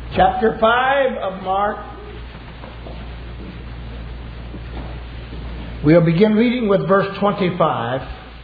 Chapter 5 of Mark. We'll begin reading with verse 25.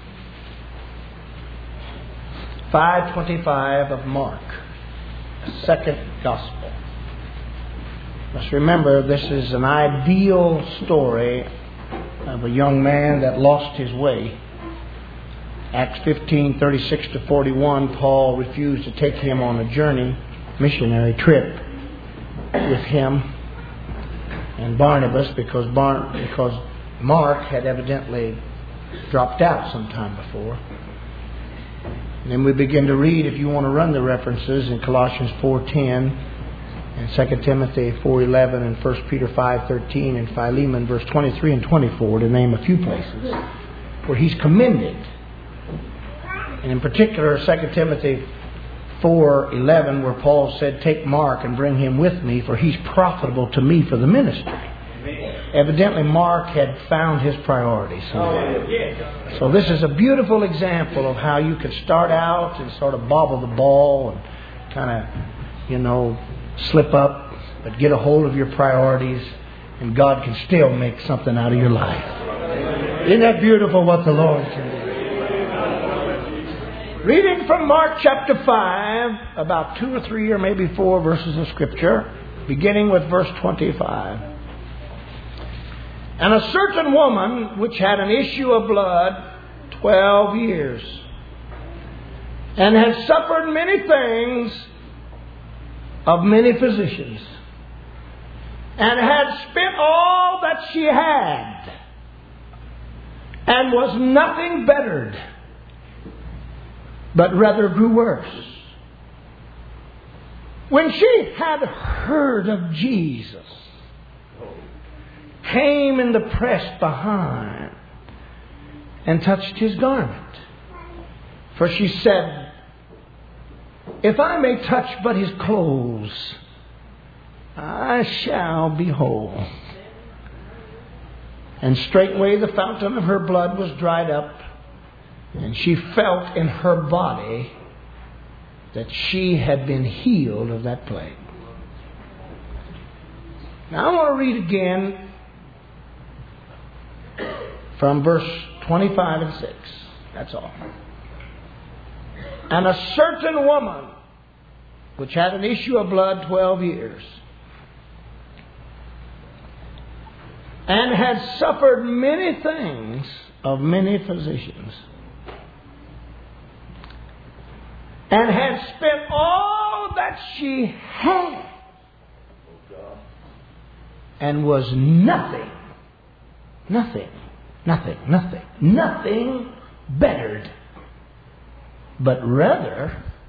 5:25 of Mark, the second gospel. Let's remember, this is an ideal story of a young man that lost his way. Acts 15:36-41, Paul refused to take him on a journey, missionary trip with him and Barnabas because Mark had evidently dropped out sometime before. And then we begin to read, if you want to run the references, in Colossians 4:10 and 2 Timothy 4:11 and 1 Peter 5:13 and Philemon verse 23 and 24, to name a few places where he's commended. And in particular, 2 Timothy 4:11, where Paul said, "Take Mark and bring him with me, for he's profitable to me for the ministry." Evidently, Mark had found his priorities. So this is a beautiful example of how you could start out and sort of bobble the ball and kind of, slip up, but get a hold of your priorities, and God can still make something out of your life. Isn't that beautiful what the Lord can do? Reading from Mark chapter 5, about 2 or 3 or maybe 4 verses of Scripture, beginning with verse 25. And a certain woman which had an issue of blood 12 years, and had suffered many things of many physicians, and had spent all that she had, and was nothing bettered, but rather grew worse. When she had heard of Jesus, came in the press behind and touched his garment. For she said, "If I may touch but his clothes, I shall be whole." And straightway the fountain of her blood was dried up, and she felt in her body that she had been healed of that plague. Now I want to read again from verse 25 and 6. That's all. And a certain woman which had an issue of blood 12 years, and had suffered many things of many physicians, and had spent all that she had, and was nothing bettered, but rather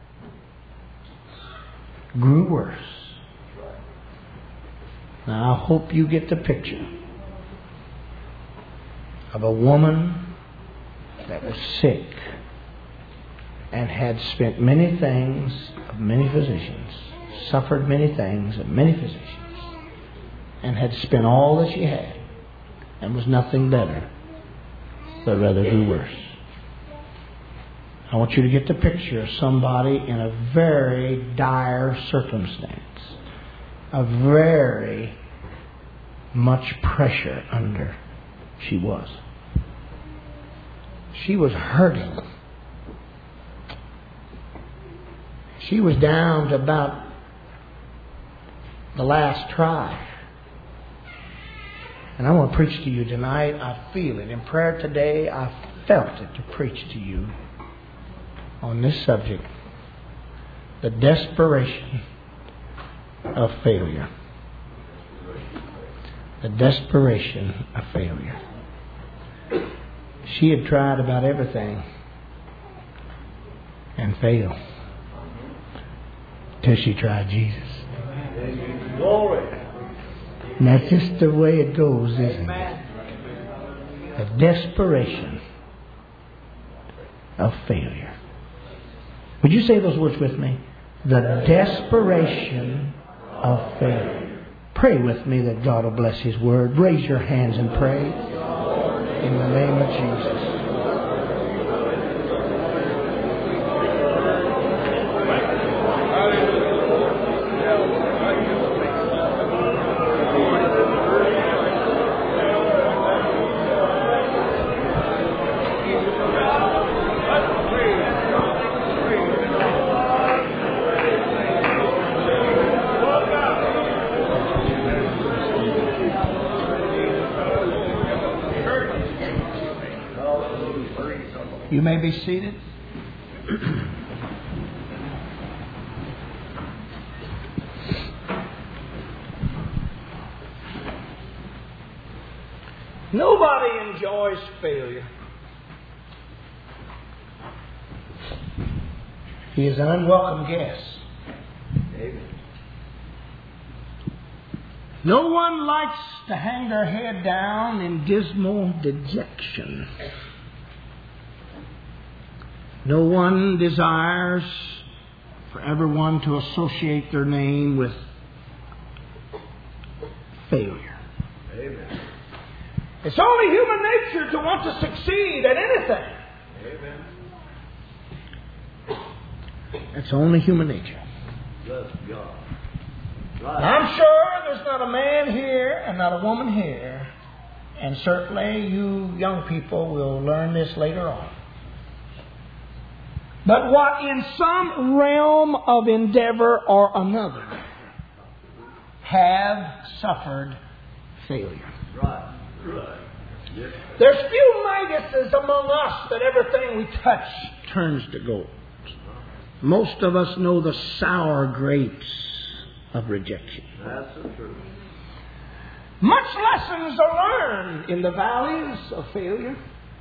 grew worse. Now I hope you get the picture of a woman that was sick and had spent many things of many physicians, suffered many things of many physicians, and had spent all that she had, and was nothing better, but rather grew worse. I want you to get the picture of somebody in a very dire circumstance, a very much pressure under she was. She was hurting. She was down to about the last try. And I want to preach to you tonight. I feel it. In prayer today, I felt it to preach to you on this subject. The desperation of failure. The desperation of failure. She had tried about everything and failed. Till she tried Jesus. Glory. And that's just the way it goes, isn't it? The desperation of failure. Would you say those words with me? The desperation of failure. Pray with me that God will bless His Word. Raise your hands and pray. In the name of Jesus. You may be seated. Nobody enjoys failure. He is an unwelcome guest. Amen. No one likes to hang their head down in dismal dejection. No one desires for everyone to associate their name with failure. Amen. It's only human nature to want to succeed at anything. Amen. It's only human nature. Bless God. Right. I'm sure there's not a man here and not a woman here, and certainly you young people will learn this later on, but what in some realm of endeavor or another have suffered failure. Right. Right. Yes. There's few Midases among us that everything we touch turns to gold. Most of us know the sour grapes of rejection. That's the truth. Much lessons are learned in the valleys of failure.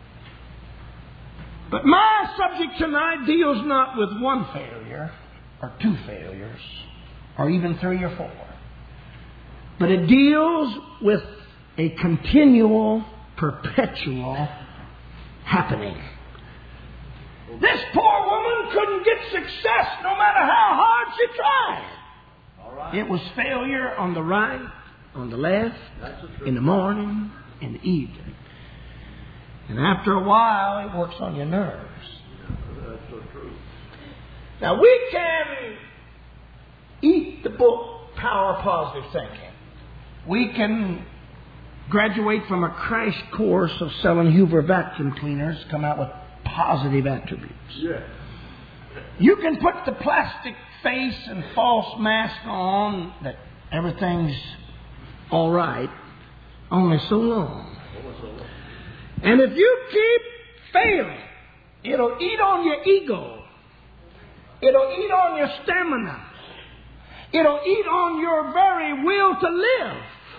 But my subject tonight deals not with one failure, or two failures, or even three or four. But it deals with a continual, perpetual happening. This poor woman couldn't get success no matter how hard she tried. All right. It was failure on the right, on the left, That's the truth. in the morning, in the evening. And after a while, it works on your nerves. That's the truth. Now, we can eat the book, Power of Positive Thinking. We can graduate from a crash course of selling Hoover vacuum cleaners, come out with positive attributes. Yes. You can put the plastic face and false mask on that everything's all right, only so long. And if you keep failing, it'll eat on your ego. It'll eat on your stamina. It'll eat on your very will to live.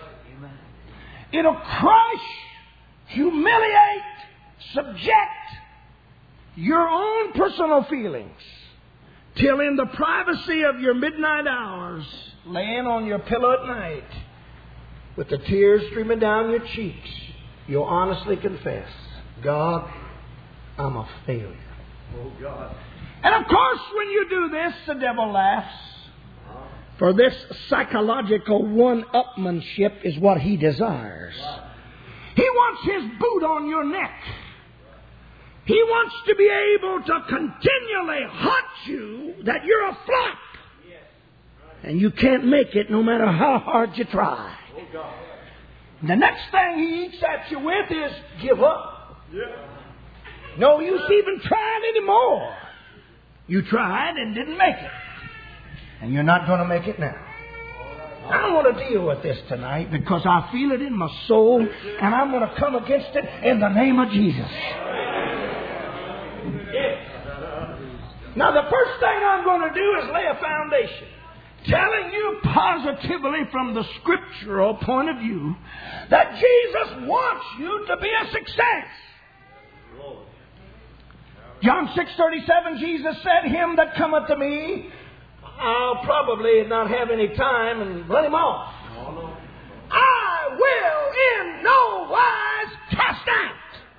It'll crush, humiliate, subject your own personal feelings, till in the privacy of your midnight hours, laying on your pillow at night, with the tears streaming down your cheeks, you'll honestly confess, God, I'm a failure. Oh, God. And of course, when you do this, the devil laughs. For this psychological one-upmanship is what he desires. He wants his boot on your neck. He wants to be able to continually haunt you that you're a flop. And you can't make it no matter how hard you try. The next thing he eats at you with is give up. No use even trying anymore. You tried and didn't make it. And you're not going to make it now. I don't want to deal with this tonight because I feel it in my soul, and I'm going to come against it in the name of Jesus. Now, the first thing I'm going to do is lay a foundation, telling you positively from the scriptural point of view that Jesus wants you to be a success. John 6:37, Jesus said, "Him that cometh to me, I'll probably not have any time and run him off. I will in no wise cast out."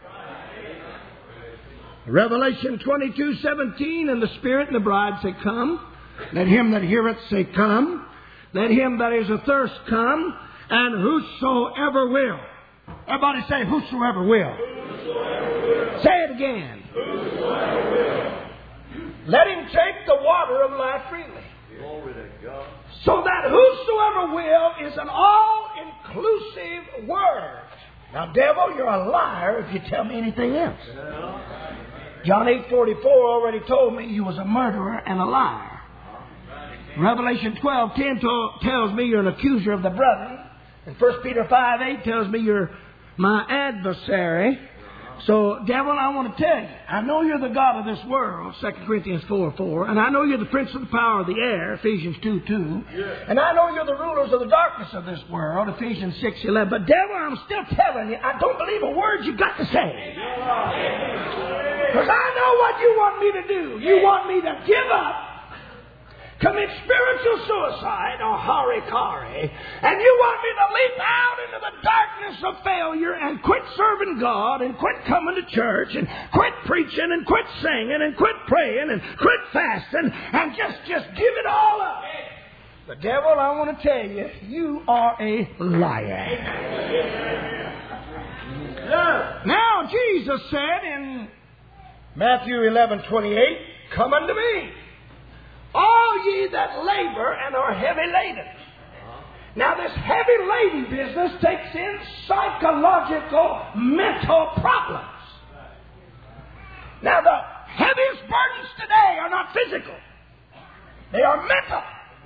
Revelation 22:17, and the Spirit and the bride say, "Come." Let him that heareth say, "Come." Let him that is athirst come, and whosoever will. Everybody say, whosoever will. Whosoever will. Say it again. Whosoever will. Let him take the water of life freely. Glory to God. So that whosoever will is an all-inclusive word. Now, devil, you're a liar if you tell me anything else. John 8:44 already told me you was a murderer and a liar. Revelation 12:10 tells me you're an accuser of the brethren. And 1 Peter 5:8 tells me you're my adversary. So, devil, I want to tell you, I know you're the god of this world, 2 Corinthians 4:4, and I know you're the prince of the power of the air, Ephesians 2:2, and I know you're the rulers of the darkness of this world, Ephesians 6:11. But, devil, I'm still telling you, I don't believe a word you got to say. Because I know what you want me to do. You want me to give up, commit spiritual suicide or harikari, and you want me to leap out into the darkness of failure and quit serving God and quit coming to church and quit preaching and quit singing and quit praying and quit fasting and just give it all up. The devil, I want to tell you, you are a liar. Now, Jesus said in Matthew 11:28, come unto me, all ye that labor and are heavy laden. Now this heavy laden business takes in psychological, mental problems. Now the heaviest burdens today are not physical. They are mental.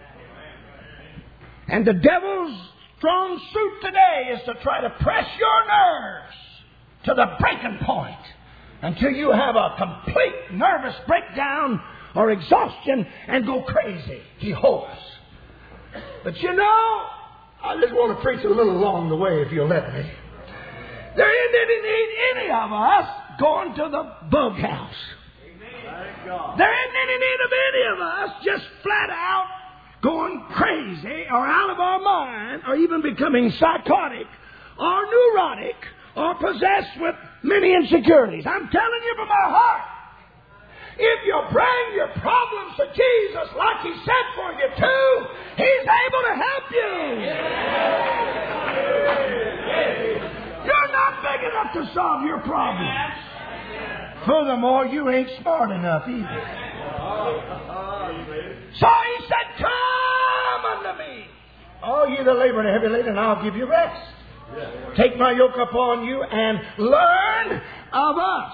And the devil's strong suit today is to try to press your nerves to the breaking point until you have a complete nervous breakdown or exhaustion and go crazy. He hopes. But you know, I just want to preach a little along the way if you'll let me. There isn't any of us going to the bug house. There isn't any need of any of us just flat out going crazy or out of our mind or even becoming psychotic or neurotic or possessed with many insecurities. I'm telling you from my heart, if you bring your problems to Jesus like He said for you to, He's able to help you. You're not big enough to solve your problems. Furthermore, you ain't smart enough either. So He said, come unto me, all ye that labor and are heavy laden, and I'll give you rest. Take my yoke upon you and learn of us.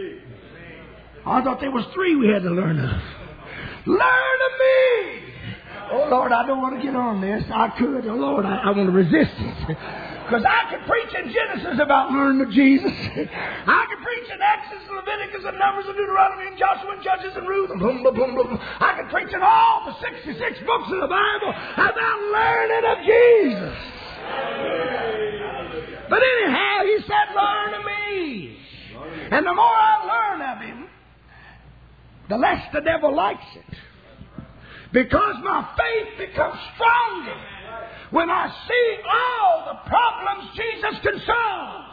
I thought there was 3 we had to learn of. Learn of me. Oh, Lord, I don't want to get on this. I could. Oh, Lord, I want to resist it. Because I could preach in Genesis about learning of Jesus. I could preach in Exodus, Leviticus, and Numbers, and Deuteronomy, and Joshua, and Judges, and Ruth, and boom, boom, boom, boom. I could preach in all the 66 books of the Bible about learning of Jesus. But anyhow, He said, learn of me. And the more I learn of Him, the less the devil likes it. Because my faith becomes stronger when I see all the problems Jesus can solve.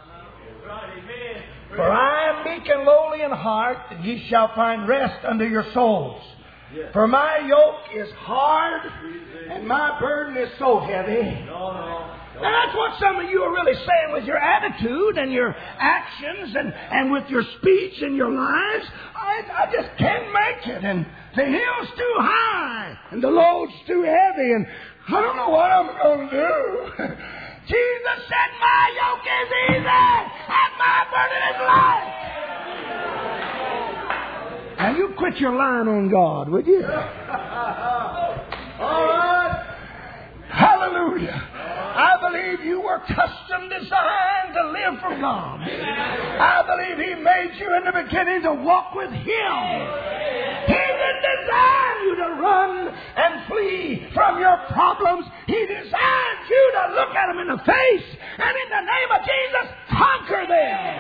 For I am meek and lowly in heart, and ye shall find rest unto your souls. For my yoke is hard, and my burden is so heavy. And that's what some of you are really saying with your attitude and your actions and with your speech and your lives. I just can't make it. And the hill's too high and the load's too heavy. And I don't know what I'm going to do. Jesus said, my yoke is easy and my burden is light. Now you quit your lying on God, would you? All right. Hallelujah. I believe you were custom designed to live for God. I believe He made you in the beginning to walk with Him. He didn't design you to run and flee from your problems. He designed you to look at them in the face and in the name of Jesus, conquer them.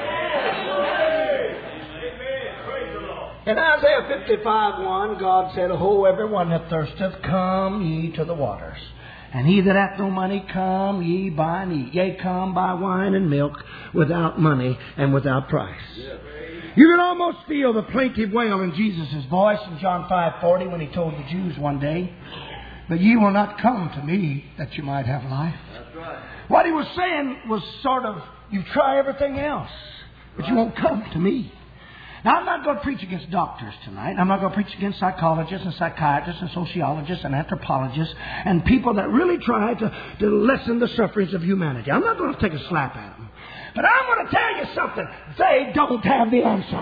In Isaiah 55:1, God said, Ho, everyone that thirsteth, come ye to the waters. And he that hath no money, come ye buy and eat. Yea, come buy wine and milk without money and without price. You can almost feel the plaintive wail in Jesus' voice in John 5:40 when He told the Jews one day, but ye will not come to me that you might have life. That's right. What He was saying was sort of, you try everything else, but you won't come to me. Now, I'm not going to preach against doctors tonight. I'm not going to preach against psychologists and psychiatrists and sociologists and anthropologists and people that really try to lessen the sufferings of humanity. I'm not going to take a slap at them. But I'm going to tell you something. They don't have the answer.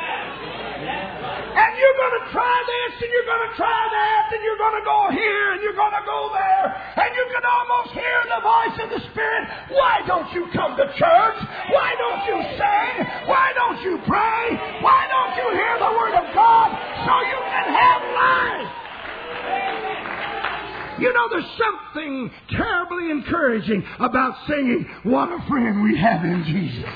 And you're going to try this and you're going to try that and you're going to go here and you're going to go there. And you can almost hear the voice of the Spirit. Why don't you come to church? Why don't you sing? pray? Why don't you hear the Word of God so you can have life? You know, there's something terribly encouraging about singing, "What a friend we have in Jesus."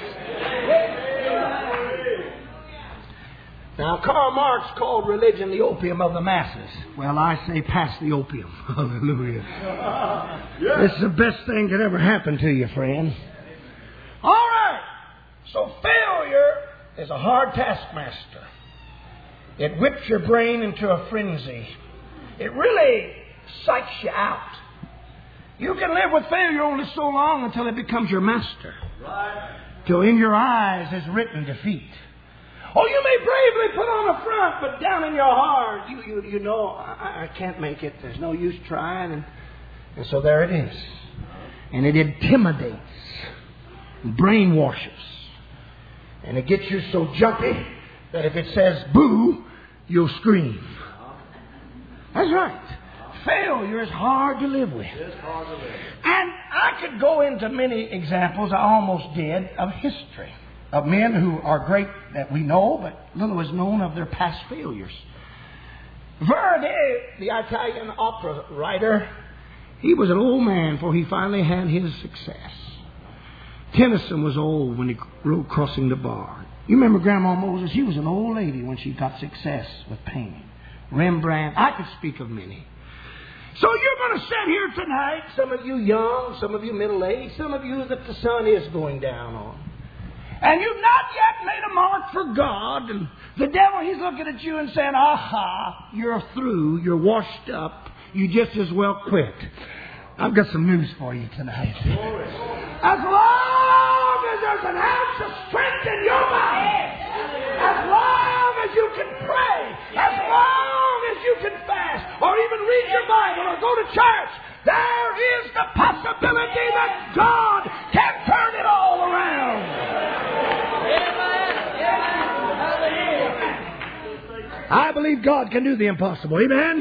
Now, Karl Marx called religion the opium of the masses. Well, I say pass the opium. Hallelujah. This is the best thing that ever happened to you, friend. All right. So failure is a hard taskmaster. It whips your brain into a frenzy. It really psychs you out. You can live with failure only so long until it becomes your master. Till in your eyes is written defeat. Oh, you may bravely put on a front, but down in your heart, you know, I can't make it. There's no use trying. And so there it is. And it intimidates, and brainwashes. And it gets you so jumpy that if it says boo, you'll scream. That's right. Failure is hard to live with. And I could go into many examples, I almost did, of history. Of men who are great that we know, but little is known of their past failures. Verdi, the Italian opera writer, he was an old man before he finally had his success. Tennyson was old when he wrote Crossing the Bar. You remember Grandma Moses? She was an old lady when she got success with painting. Rembrandt, I could speak of many. So you're going to sit here tonight, some of you young, some of you middle-aged, some of you that the sun is going down on. And you've not yet made a mark for God. And the devil, he's looking at you and saying, aha, you're through. You're washed up. You just as well quit. I've got some news for you tonight. As long as there's an ounce of strength in your body, as long as you can pray, as long as you can fast, or even read your Bible or go to church, there is the possibility that God can turn it all around. I believe God can do the impossible. Amen?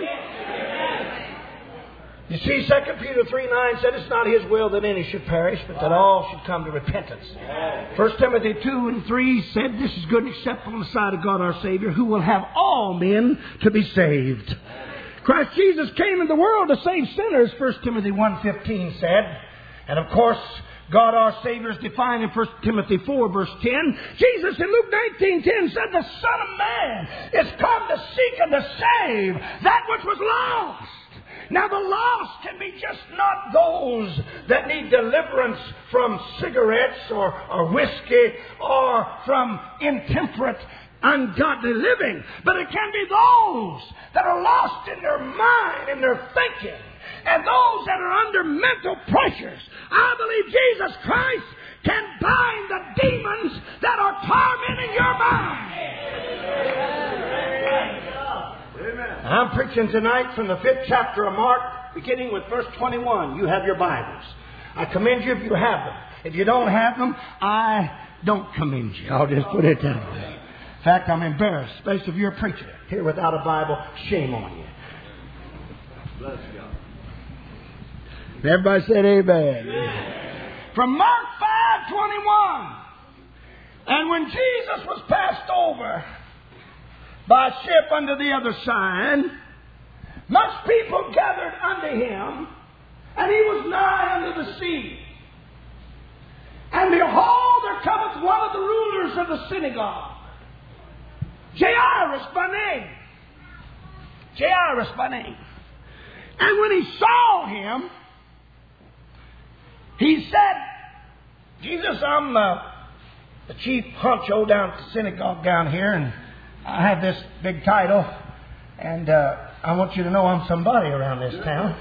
You see, 2 Peter 3:9 said it's not His will that any should perish, but that all should come to repentance. 1 Timothy 2:3 said this is good and acceptable in the sight of God our Savior, who will have all men to be saved. Christ Jesus came into the world to save sinners, 1 Timothy 1:15 said. And of course, God our Savior is defined in 1 Timothy 4 verse 10. Jesus in Luke 19:10 said the Son of Man is come to seek and to save that which was lost. Now the lost can be just not those that need deliverance from cigarettes or whiskey or from intemperate, ungodly living. But it can be those that are lost in their mind and their thinking. And those that are under mental pressures. I believe Jesus Christ can bind the demons that are tormenting your mind. Amen. I'm preaching tonight from the 5th chapter of Mark, beginning with verse 21. You have your Bibles. I commend you if you have them. If you don't have them, I don't commend you. I'll just put it that way. In fact, I'm embarrassed, especially if you're a preacher here without a Bible. Shame on you. Bless God. Everybody said amen. From Mark 5:21. And when Jesus was passed over by ship unto the other side, much people gathered unto him, and he was nigh unto the sea. And behold, there cometh one of the rulers of the synagogue, Jairus by name. Jairus by name. And when he saw him, he said, Jesus, I'm the chief honcho down at the synagogue down here, and I have this big title, and I want you to know I'm somebody around this town.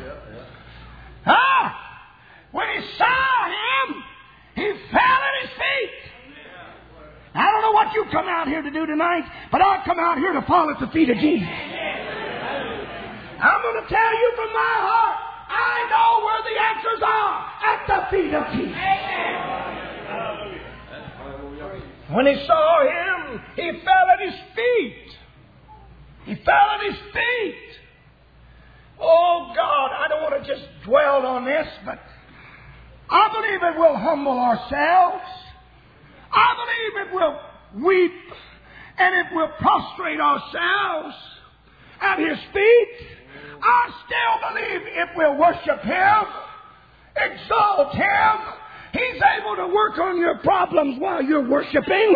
When he saw him, he fell at his feet. I don't know what you come out here to do tonight, but I come out here to fall at the feet of Jesus. I'm going to tell you from my heart, I know where the answers are, at the feet of Jesus. When he saw him, he fell at his feet. He fell at his feet. Oh God, I don't want to just dwell on this, but I believe it will humble ourselves. I believe it will weep and if we'll prostrate ourselves at His feet, I still believe if we'll worship Him, exalt Him, He's able to work on your problems while you're worshiping.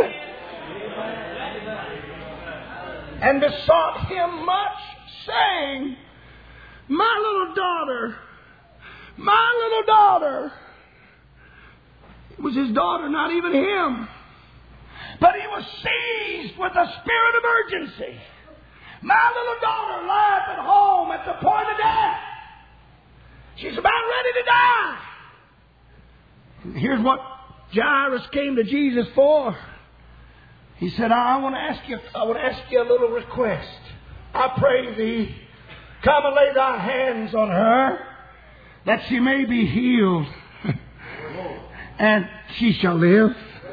And besought Him much, saying, my little daughter. It was his daughter, not even him. But he was seized with a spirit of urgency. My little daughter lies at home at the point of death. She's about ready to die. And here's what Jairus came to Jesus for. He said, I want to ask you a little request. I pray thee, come and lay thy hands on her, that she may be healed, and she shall live.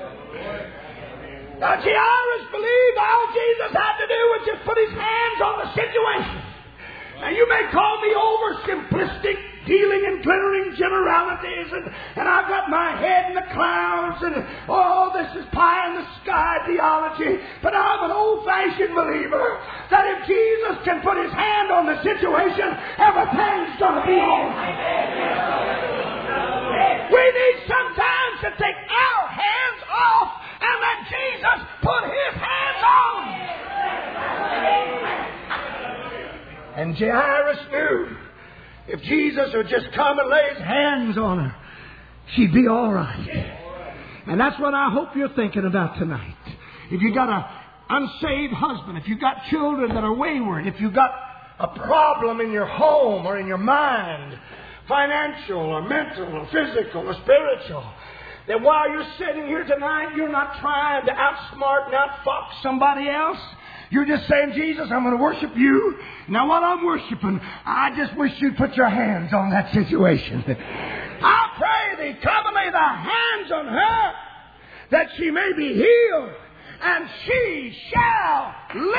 Now, Jairus believed all Jesus had to do was just put His hands on the situation. Now, you may call me oversimplistic, dealing in glittering generalities, and I've got my head in the clouds, and this is pie in the sky theology. But I'm an old-fashioned believer that if Jesus can put His hand on the situation, everything's going to be all right. We need sometimes to take our hands off and let Jesus put His hands on. And Jairus knew if Jesus would just come and lay His hands on her, she'd be all right. And that's what I hope you're thinking about tonight. If you've got an unsaved husband, if you've got children that are wayward, if you've got a problem in your home or in your mind, financial or mental or physical or spiritual, then while you're sitting here tonight, you're not trying to outsmart and outfox somebody else. You're just saying, Jesus, I'm going to worship you. Now while I'm worshiping, I just wish you'd put your hands on that situation. I pray thee, come and lay thy hands on her, that she may be healed, and she shall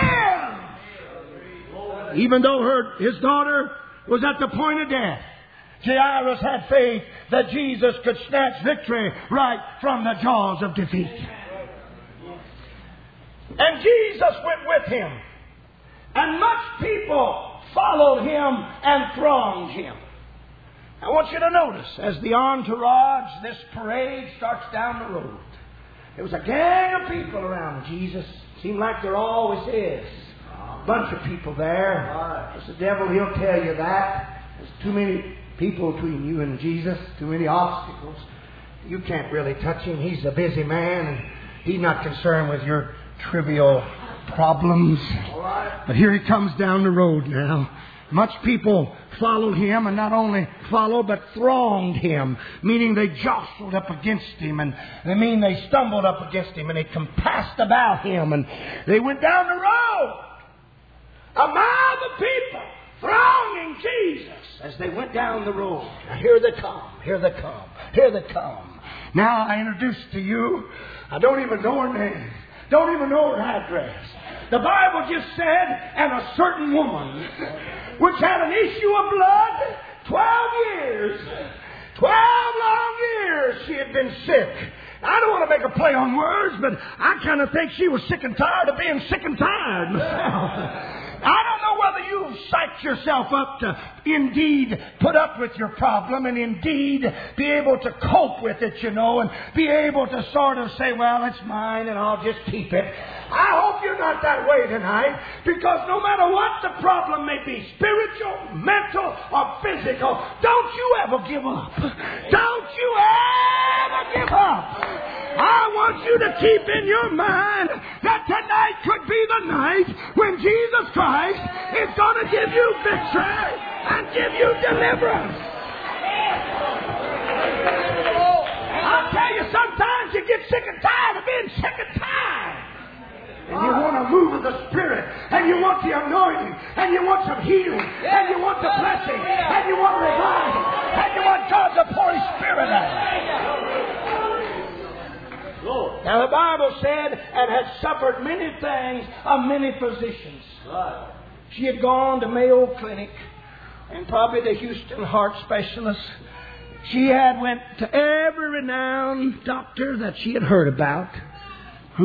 live. Even though his daughter was at the point of death, Jairus had faith that Jesus could snatch victory right from the jaws of defeat. And Jesus went with him. And much people followed him and thronged him. I want you to notice, as the entourage, this parade starts down the road, there was a gang of people around Jesus. Seemed like there always is. A bunch of people there. It's the devil, he'll tell you that. There's too many people between you and Jesus, too many obstacles. You can't really touch him. He's a busy man, and he's not concerned with your trivial problems. But here he comes down the road now. Much people followed him, and not only followed, but thronged him, meaning they jostled up against him, and they stumbled up against him, and they compassed about him, and they went down the road. A mob of people thronging Jesus as they went down the road. Now here they come, here they come, here they come. Now I introduce to you, I don't even know her name, don't even know her address. The Bible just said, and a certain woman, which had an issue of blood, 12 years, 12 long years she had been sick. I don't want to make a play on words, but I kind of think she was sick and tired of being sick and tired myself. I don't know whether you've psyched yourself up to indeed put up with your problem and indeed be able to cope with it, and be able to sort of say, well, it's mine and I'll just keep it. I hope you're not that way tonight, because no matter what the problem may be, spiritual, mental, or physical, don't you ever give up. Don't you ever give up. I want you to keep in your mind that tonight could be the night when Jesus Christ is going to give you victory and give you deliverance. I'll tell you, sometimes you get sick and tired of being sick and tired. And you want to move with the Spirit, and you want the anointing, and you want some healing, and you want the blessing, and you want revival, and you want God to pour His Spirit out. Now the Bible said, and had suffered many things of many physicians. She had gone to Mayo Clinic and probably the Houston heart specialist. She had went to every renowned doctor that she had heard about, who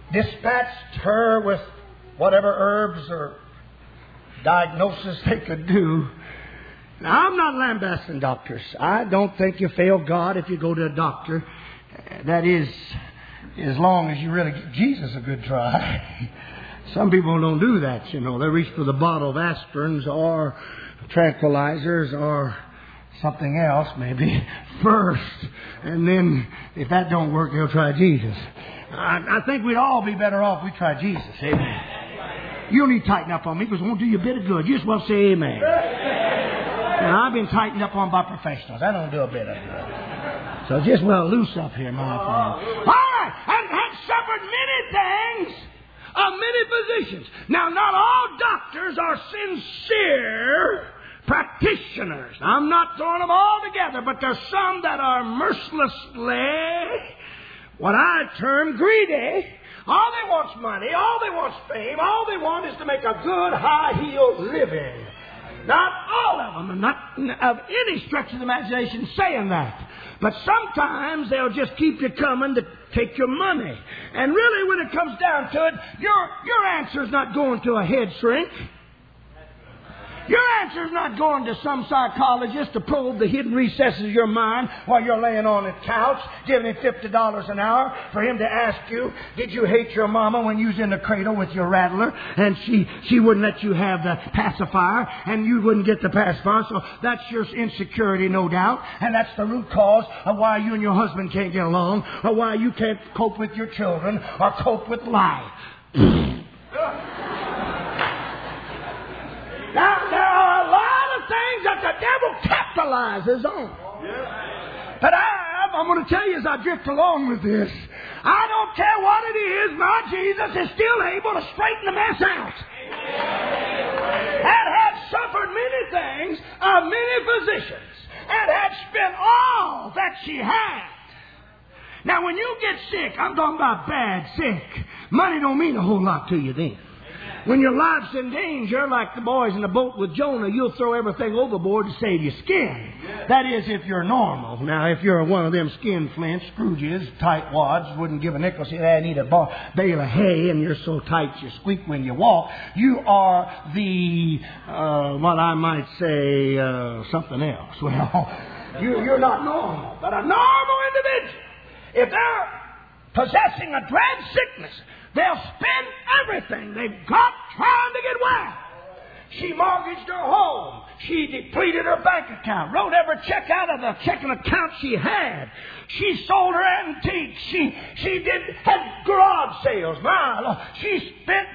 dispatched her with whatever herbs or diagnosis they could do. Now, I'm not lambasting doctors. I don't think you fail God if you go to a doctor. That is, as long as you really give Jesus a good try. Some people don't do that, you know. They reach for the bottle of aspirins or tranquilizers or something else maybe first. And then if that don't work, they'll try Jesus. I think we'd all be better off if we try Jesus. Amen. You don't need to tighten up on me because it won't do you a bit of good. You just well say amen. Now, I've been tightened up on by professionals. That don't do a bit of good. So just well loose up here, my friend. All right. And had suffered many things of many physicians. Now, not all doctors are sincere practitioners. I'm not throwing them all together, but there's some that are mercilessly what I term greedy. All they want is money. All they want is fame. All they want is to make a good, high-heeled living. Not all of them, and not of any stretch of the imagination saying that. But sometimes they'll just keep you coming to take your money. And really, when it comes down to it, your answer's not going to a head shrink. Your answer's not going to some psychologist to probe the hidden recesses of your mind while you're laying on the couch, giving him $50 an hour for him to ask you, did you hate your mama when you was in the cradle with your rattler and she wouldn't let you have the pacifier and you wouldn't get the pacifier? So that's your insecurity, no doubt. And that's the root cause of why you and your husband can't get along, or why you can't cope with your children or cope with life. Now, there are a lot of things that the devil capitalizes on. But I'm going to tell you as I drift along with this, I don't care what it is, my Jesus is still able to straighten the mess out. And had suffered many things of many physicians, and had spent all that she had. Now, when you get sick, I'm talking about bad sick, money don't mean a whole lot to you then. When your life's in danger, like the boys in the boat with Jonah, you'll throw everything overboard to save your skin. That is, if you're normal. Now, if you're one of them skin flints, Scrooges, tightwads, wouldn't give a nickel, say, I need a bale of hay, and you're so tight you squeak when you walk, you are the, what I might say, something else. Well, you're not normal. But a normal individual, if they're possessing a dread sickness, they'll spend everything they've got trying to get well. She mortgaged her home. She depleted her bank account. Wrote every check out of the checking account she had. She sold her antiques. She had garage sales. My Lord, she spent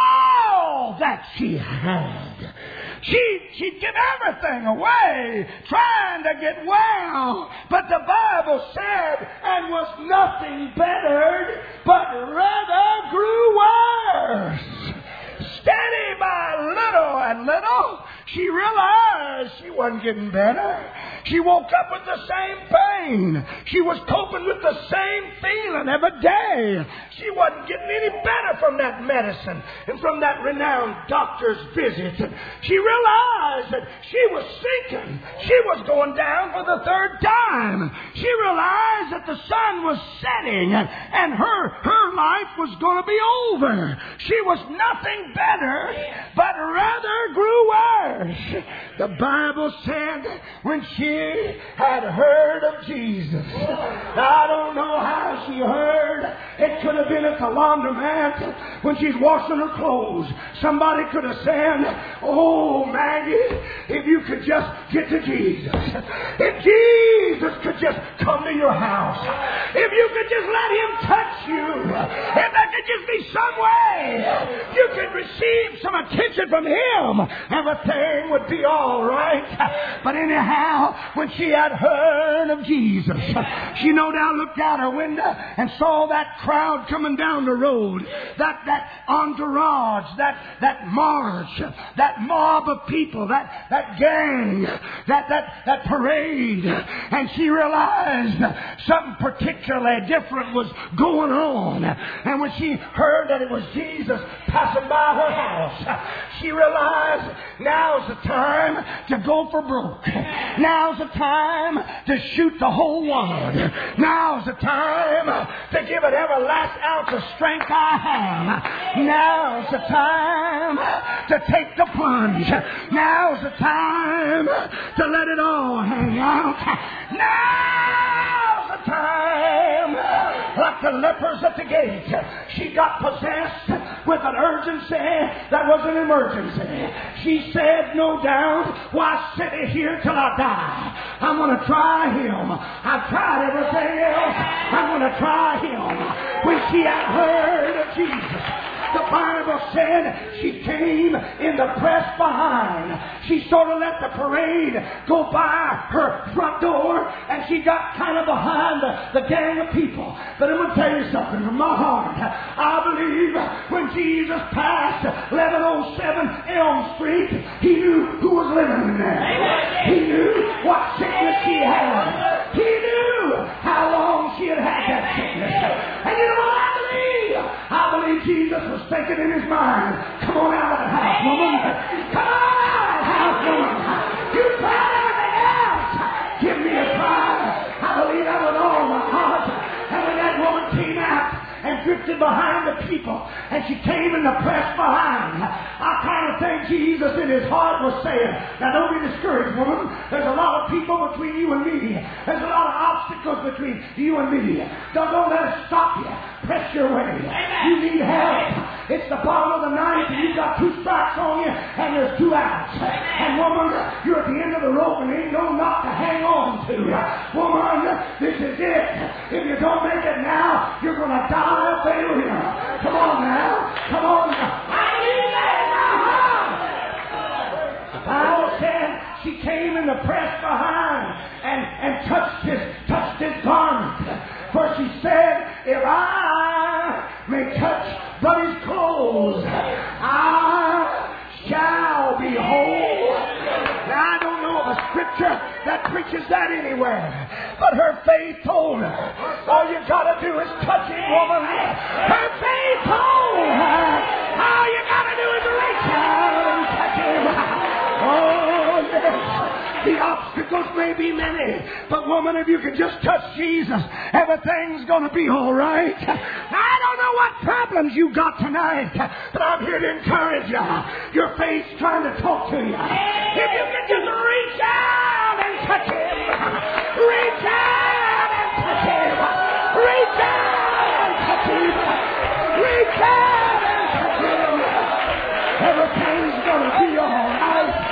all that she had. She'd give everything away trying to get well. But the Bible said, and was nothing bettered, but rather grew worse. Steady by little and little, she realized she wasn't getting better. She woke up with the same pain. She was coping with the same feeling every day. She wasn't getting any better from that medicine and from that renowned doctor's visit. She realized that she was sinking. She was going down for the third time. She realized that the sun was setting and her life was going to be over. She was nothing better, but rather grew worse. The Bible said when she had heard of Jesus. I don't know how she heard. It could have been at the laundromat when she's washing her clothes. Somebody could have said, oh, Maggie, if you could just get to Jesus. If Jesus could just come to your house. If you could just let Him touch you. If there could just be some way you could receive some attention from Him, everything would be all right. But anyhow, when she had heard of Jesus, she no doubt looked out her window and saw that crowd coming down the road, that entourage, that march, that mob of people, that gang, that parade, and she realized something particularly different was going on. And when she heard that it was Jesus passing by her house, she realized now's the time to go for broke. Now Now's the time to shoot the whole world. Now's the time to give it every last ounce of strength I have. Now's the time to take the plunge. Now's the time to let it all hang out. Now's the time. Like the lepers at the gate, she got possessed with an urgency that was an emergency. She said, no doubt, why sit here till I die? I'm going to try Him. I've tried everything else. I'm going to try Him. When she had heard of Jesus, the Bible said she came in the press behind. She sort of let the parade go by her front door, and she got kind of behind the gang of people. But I'm going to tell you something from my heart. I believe when Jesus passed 1107 Elm Street, He knew who was living in there. He knew what sickness she had. He knew how long she had had that sickness. And you know what I believe? I believe Jesus was thinking in His mind, come on out of that house, woman. Come on out of that house, woman. You tried everything else. Give me a try. I believe that with all my heart. And when that woman came out and drifted behind the people, and she came in the press behind, I kind of think Jesus in His heart was saying, now don't be discouraged, woman. There's a lot of people between you and me. There's a lot of obstacles between you and me. Don't let it stop you. Press your way. You need help. It's the bottom of the ninth, and you've got 2 strikes on you, and there's 2 outs. And woman, you're at the end of the rope, and there ain't no knot to hang on to. Woman, this is it. If you don't make it now, you're going to die a failure. Come on now. Come on now. I believe that in my heart. The Bible said she came in the press behind and touched his garment. For she said, if I may touch but His clothes, I shall be whole. Now, I don't know of a scripture that preaches that anywhere, but her faith told her, all you got to do is touch Him, woman. Her faith told her, all you got to do is reach out and touch Him. Oh, yes. The obstacles may be many, but woman, if you can just touch Jesus, everything's going to be all right. I don't know what problems you got tonight, but I'm here to encourage you. Your faith's trying to talk to you. If you can just reach out and touch Him, reach out and touch Him, reach out and touch Him, reach out and touch Him, everything's going to be all right.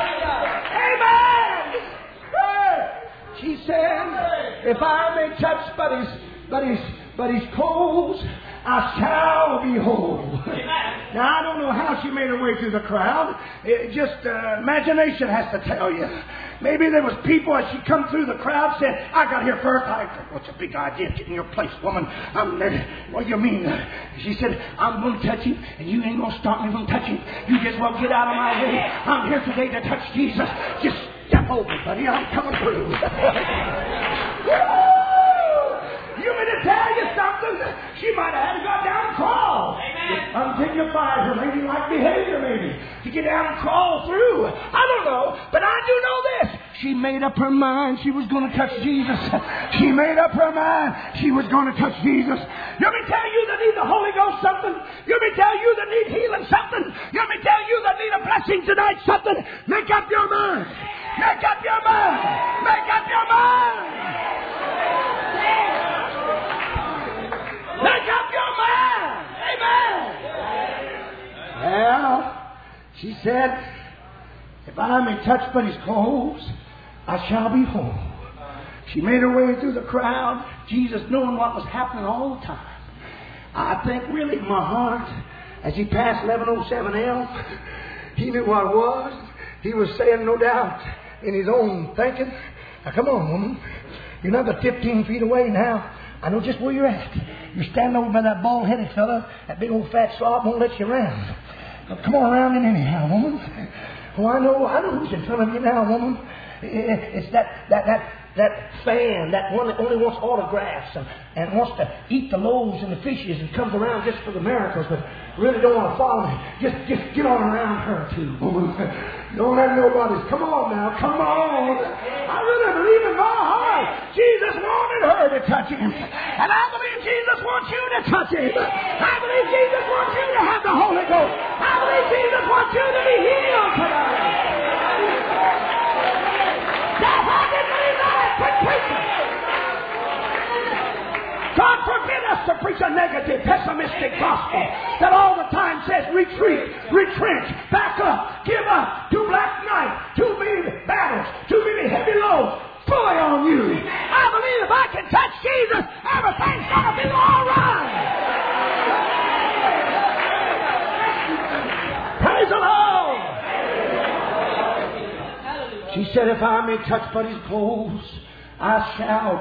She said, if I may touch but his clothes, I shall be whole. Now, I don't know how she made her way through the crowd. Imagination has to tell you. Maybe there was people as she come through the crowd said, I got here first. What's a big idea? Get in your place, woman. What do you mean? She said, I'm going to touch Him, and you ain't going to stop me from touching. You just well get out of my way. I'm here today to touch Jesus. Just step over, buddy. I'm coming through. You mean to tell you something? She might have had to go down and crawl. Undignified, her ladylike behavior, maybe. To get down and crawl through. I don't know, but I do know this. She made up her mind she was going to touch Jesus. She made up her mind she was going to touch Jesus. You want me to tell you that need the Holy Ghost something? You want me to tell you that need healing something? You want me to tell you that need a blessing tonight something? Make up your mind. Make up your mind. Make up your mind. Make up your mind. Amen. Well, she said, if I may touch but His clothes, I shall be whole. She made her way through the crowd, Jesus knowing what was happening all the time. I think really in my heart, as He passed 1107L, He knew what it was. He was saying, no doubt, in His own thinking, now come on, woman. You're not but 15 feet away now. I know just where you're at. You're standing over by that bald-headed fella. That big old fat slob won't let you around. Now, come on around in anyhow, woman. Oh, I know who's in front of you now, woman. It's that fan, that one that only wants autographs and wants to eat the loaves and the fishes and comes around just for the miracles, but really don't want to follow me. Just get on around her too, woman. Don't let nobody. Come on now, come on. I really believe Jesus wanted her to touch him. And I believe Jesus wants you to touch him. I believe Jesus wants you to have the Holy Ghost. I believe Jesus wants you to be healed tonight. Now, I didn't believe that. Quit preaching. God forbid us to preach a negative, pessimistic gospel that all the time says retreat, retrench, back up, give up, too black night, too many battles, too many heavy loads, fully on you. I believe if I can touch Jesus, everything's going to be all right. Praise the Lord. She said, if I may touch but his clothes, I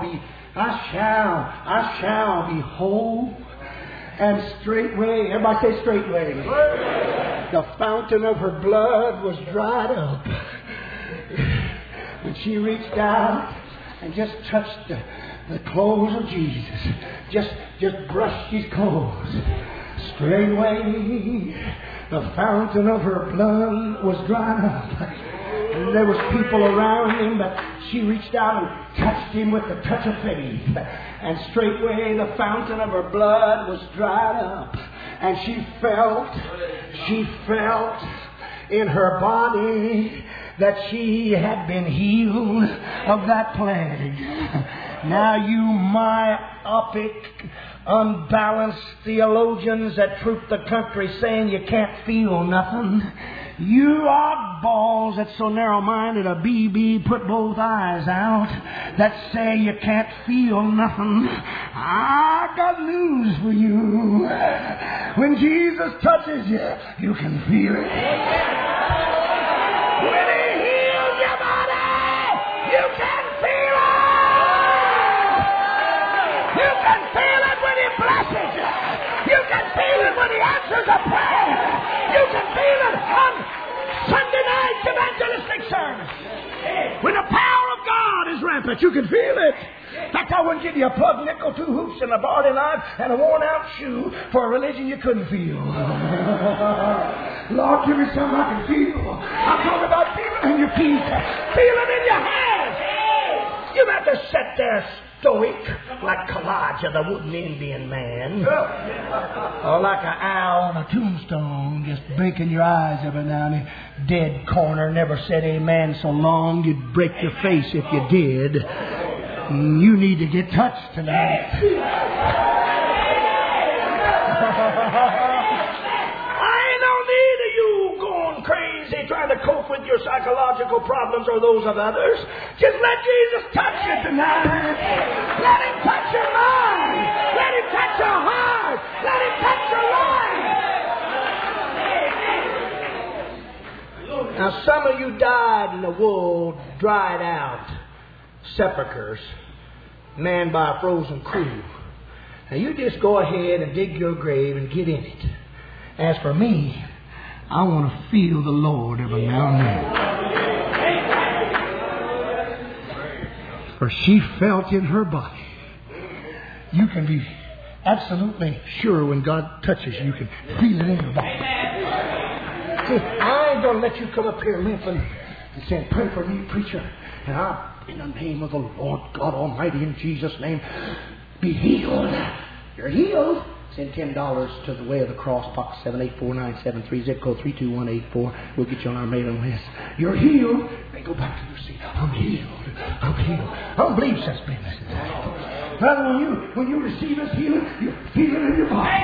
shall be whole. And straightway, everybody say straightway, the fountain of her blood was dried up. When she reached out and just touched the clothes of Jesus, just brushed his clothes, straightway the fountain of her blood was dried up. And there was people around him, but she reached out and touched him with the touch of faith. And straightway the fountain of her blood was dried up. And she felt in her body that she had been healed of that plague. Now you myopic, unbalanced theologians that troop the country saying you can't feel nothing. You oddballs that's so narrow-minded, a BB put both eyes out, that say you can't feel nothing. I got news for you. When Jesus touches you, you can feel it. When he heals your body, you can feel it. You can feel it when he blesses you. You can feel it when he answers a prayer. You can feel it on Sunday night's evangelistic service. When the power of God is rampant, you can feel it. In fact, I wouldn't give you a plug nickel, 2 hoops, and a barley knife, and a worn-out shoe for a religion you couldn't feel. Lord, give me something I can feel. I'm talking about feeling in your feet, feeling in your hands. You don't have to sit there stoic like Kalijah, the wooden Indian man, or like an owl on a tombstone, just blinking your eyes every now and then. Dead corner, never said amen so long you'd break your face if you did. You need to get touched tonight. I ain't no need of you going crazy trying to cope with your psychological problems or those of others. Just let Jesus touch you tonight. Let him touch your mind. Let him touch your heart. Let him touch your life. Now, some of you died in the wool, dried out sepulchres, manned by a frozen crew. Now, you just go ahead and dig your grave and get in it. As for me, I want to feel the Lord every now and then. For she felt in her body. You can be absolutely sure when God touches you, you can feel it in your body. See, I ain't going to let you come up here limping and saying, pray for me, preacher. And I, in the name of the Lord God Almighty, in Jesus' name, be healed. You're healed. Send $10 to the Way of the Cross, box 784973, zip code 32184. We'll get you on our mailing list. You're healed. Then go back to your seat. I'm healed. I'm healed. I don't believe such business. Brother, when you receive this healing, you feel it in your body.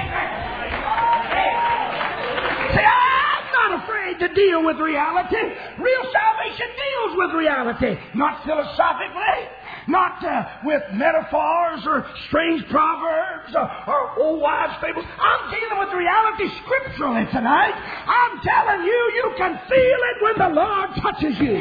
See, I'm not afraid to deal with reality. Real salvation deals with reality. Not philosophically. Not with metaphors or strange proverbs or old wives' fables. I'm dealing with reality scripturally tonight. I'm telling you, you can feel it when the Lord touches you.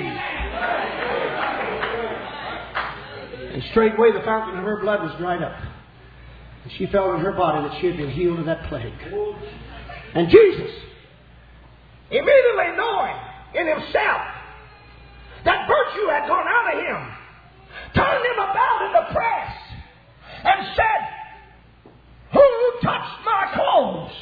And straightway the fountain of her blood was dried up. And she felt in her body that she had been healed of that plague. And Jesus, immediately knowing in himself that virtue had gone out of him, turned him about in the press and said, "Who touched my clothes?"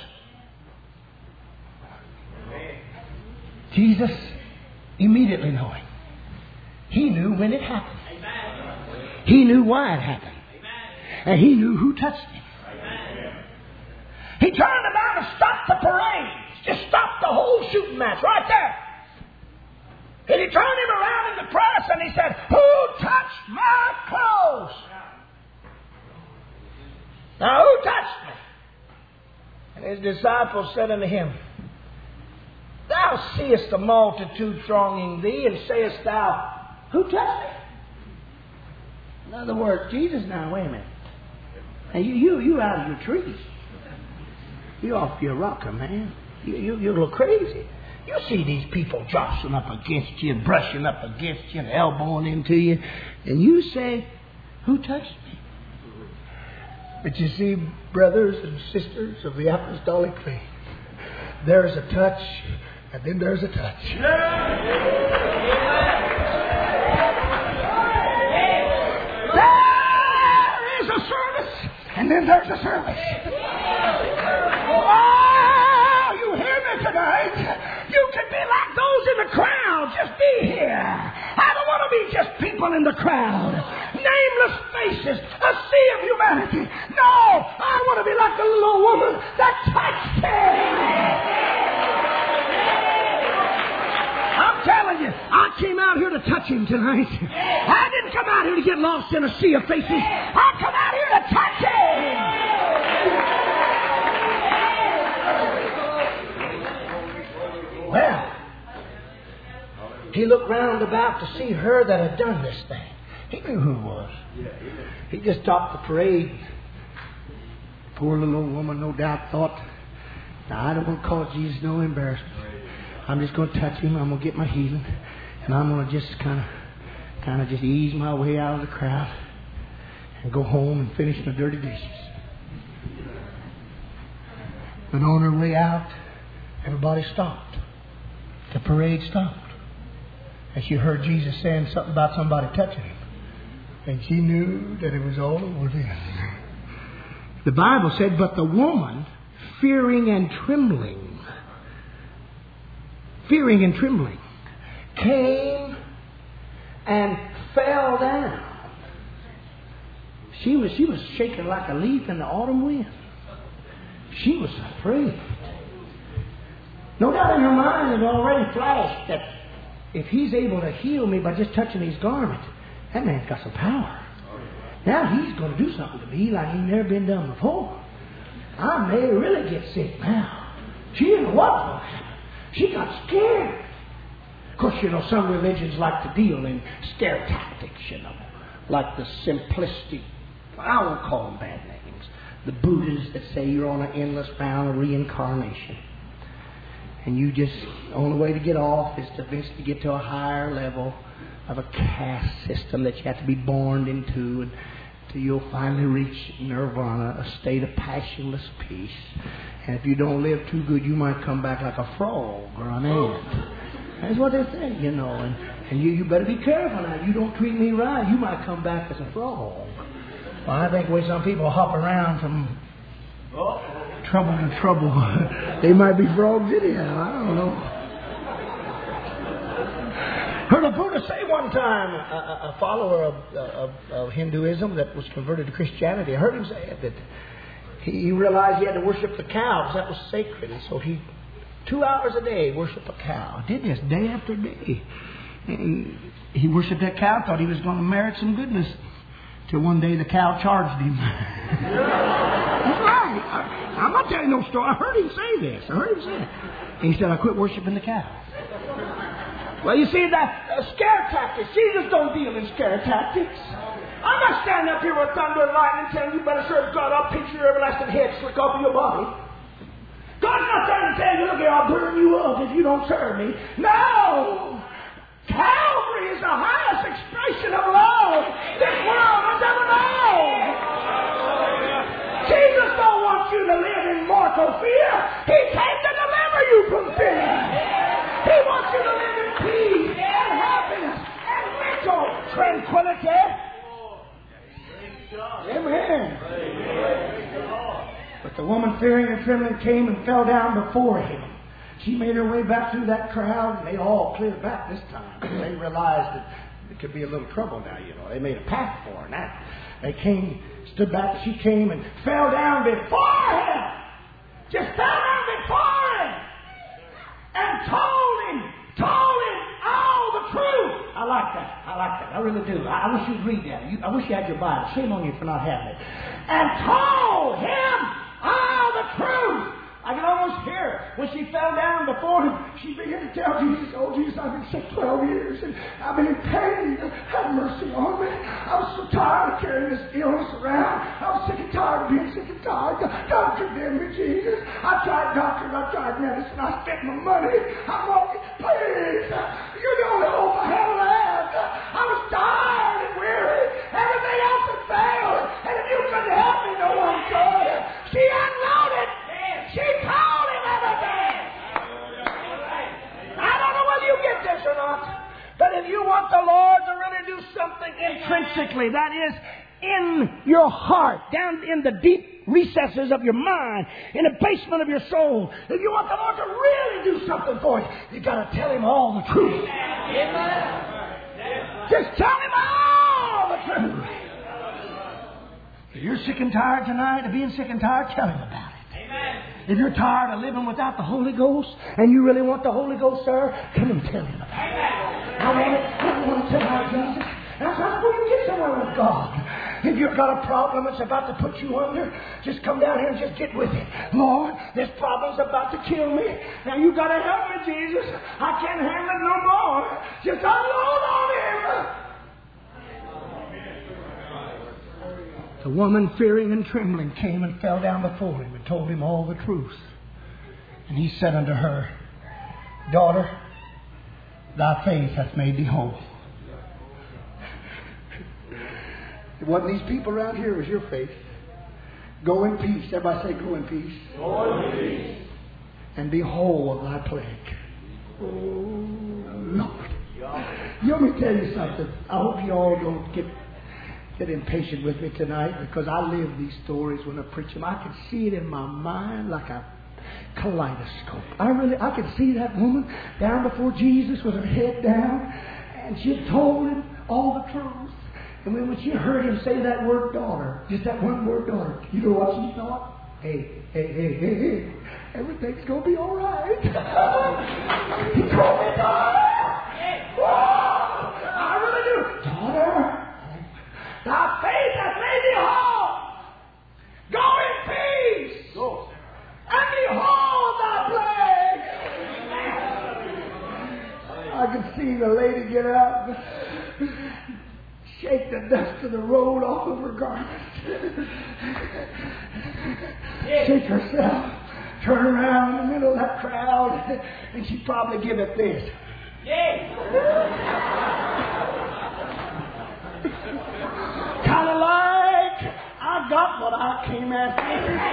Jesus, immediately knowing, he knew when it happened. He knew why it happened. And he knew who touched him. He turned about and stopped the parade. Just stopped the whole shooting match right there. And he turned him around in the press and he said, "Who touched my clothes?" Now, who touched me? And his disciples said unto him, "Thou seest the multitude thronging thee, and sayest thou, Who touched me?" In other words, Jesus, now, wait a minute. Now, you out of your trees. You off your rocker, man. You're a little crazy. You see these people jostling up against you, brushing up against you, and elbowing into you, and you say, "Who touched me?" But you see, brothers and sisters of the apostolic faith, there's a touch, and then there's a touch. There is a service, and then there's a service. Oh, you hear me tonight? You can be like those in the crowd. Just be here. I don't want to be just people in the crowd. Nameless faces. A sea of humanity. No, I want to be like the little old woman that touched him. I'm telling you, I came out here to touch him tonight. I didn't come out here to get lost in a sea of faces. I come out here to touch him. Well, he looked round about to see her that had done this thing. He knew who it was. He just stopped the parade. Poor little old woman, no doubt, thought, "Now, I don't want to cause Jesus no embarrassment. I'm just going to touch him. I'm going to get my healing. And I'm going to just kind of just ease my way out of the crowd and go home and finish my dirty dishes." But on her way out, everybody stopped. The parade stopped. And she heard Jesus saying something about somebody touching him. And she knew that it was all over then. The Bible said, "But the woman, fearing and trembling, came and fell down." She was shaking like a leaf in the autumn wind. She was afraid. No doubt in her mind it already flashed that if he's able to heal me by just touching his garment, that man's got some power. Now he's going to do something to me like he's never been done before. I may really get sick now. She didn't know what was going to happen. She got scared. Of course, some religions like to deal in scare tactics, like the simplistic, I won't call them bad names, the Buddhists that say you're on an endless round of reincarnation. And the only way to get off is to eventually get to a higher level of a caste system that you have to be born into until you'll finally reach nirvana, a state of passionless peace. And if you don't live too good, you might come back like a frog or an ant. That's what they say, And you better be careful now. You don't treat me right, you might come back as a frog. Well, I think the way some people hop around from trouble to trouble, they might be frogs anyhow. I don't know. Heard a Buddha say one time, a follower of Hinduism that was converted to Christianity, I heard him say that he realized he had to worship the cows. That was sacred. And so he, 2 hours a day, worshiped a cow. Did this day after day. And he worshiped that cow, thought he was going to merit some goodness. Till one day the cow charged him. That's right. I'm not telling no story. I heard him say this. And he said, "I quit worshiping the cow." Well, you see, that scare tactics. Jesus don't deal in scare tactics. I'm not standing up here with thunder and lightning telling you better serve God. I'll pinch your everlasting head slick off of your body. God's not trying to tell you, "Look here, I'll burn you up if you don't serve me." No! Calvary is the highest expression of love this world has ever known. Jesus don't want you to live in mortal fear. He came to deliver you from fear. He wants you to live in peace and happiness and mental tranquility. Amen. But the woman, fearing and trembling, came and fell down before him. She made her way back through that crowd, and they all cleared back this time. They realized that It could be a little trouble now, you know. They made a path for her now. They came, stood back, she came and fell down before him. Just fell down before him. And told him all the truth. I like that. I really do. I wish you'd read that. I wish you had your Bible. Shame on you for not having it. And told him all the truth. I can almost hear her. When she fell down before him, she began to tell Jesus, "Oh, Jesus, I've been sick 12 years, and I've been in pain. Have mercy on me. I was so tired of carrying this illness around. I was sick and tired of being sick and tired. Don't condemn me, Jesus. I tried doctors, I tried medicine, I spent my money. I'm walking. Please, you're the only hope I have left. I was tired and weary. Everything else had failed. And if you couldn't help me, no one could." She unloaded. She told him everything. I don't know whether you get this or not, but if you want the Lord to really do something intrinsically, that is, in your heart, down in the deep recesses of your mind, in the basement of your soul, if you want the Lord to really do something for you, you've got to tell Him all the truth. Just tell Him all the truth. If you're sick and tired tonight of being sick and tired, tell Him about it. If you're tired of living without the Holy Ghost and you really want the Holy Ghost, sir, come and tell Him about it. I want to tell about Jesus. That's where you get somewhere with God. If you've got a problem that's about to put you under, just come down here and just get with it. Lord, this problem's about to kill me. Now you've got to help me, Jesus. I can't handle it no more. Just unload on Him. The woman, fearing and trembling, came and fell down before Him and told Him all the truth. And He said unto her, "Daughter, thy faith hath made thee whole." It wasn't these people around here, it was your faith. Go in peace. Everybody say, go in peace. Go in peace. And be whole of thy plague. Oh, Lord. Let me tell you something. I hope you all don't get impatient with me tonight, because I live these stories when I preach them. I can see it in my mind like a kaleidoscope. I can see that woman down before Jesus with her head down, and she had told Him all the truth. And when she heard Him say that word daughter, just that one word daughter, you know what she thought? Hey, everything's going to be all right. He told me, daughter. Whoa, I really do. Daughter, thy faith hath made thee whole. Go in peace. Go. And behold thy plague. I could see the lady get up, shake the dust of the road off of her garment, shake herself, turn around in the middle of that crowd, and she'd probably give it this. Kind of like, I got what I came after.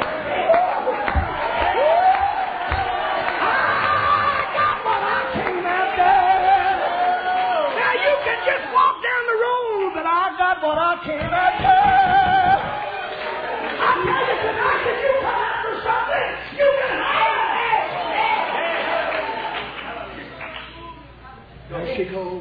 I got what I came after. Now you can just walk down the road, but I got what I came after. I tell you tonight, if you come after something, you can have it. There she goes.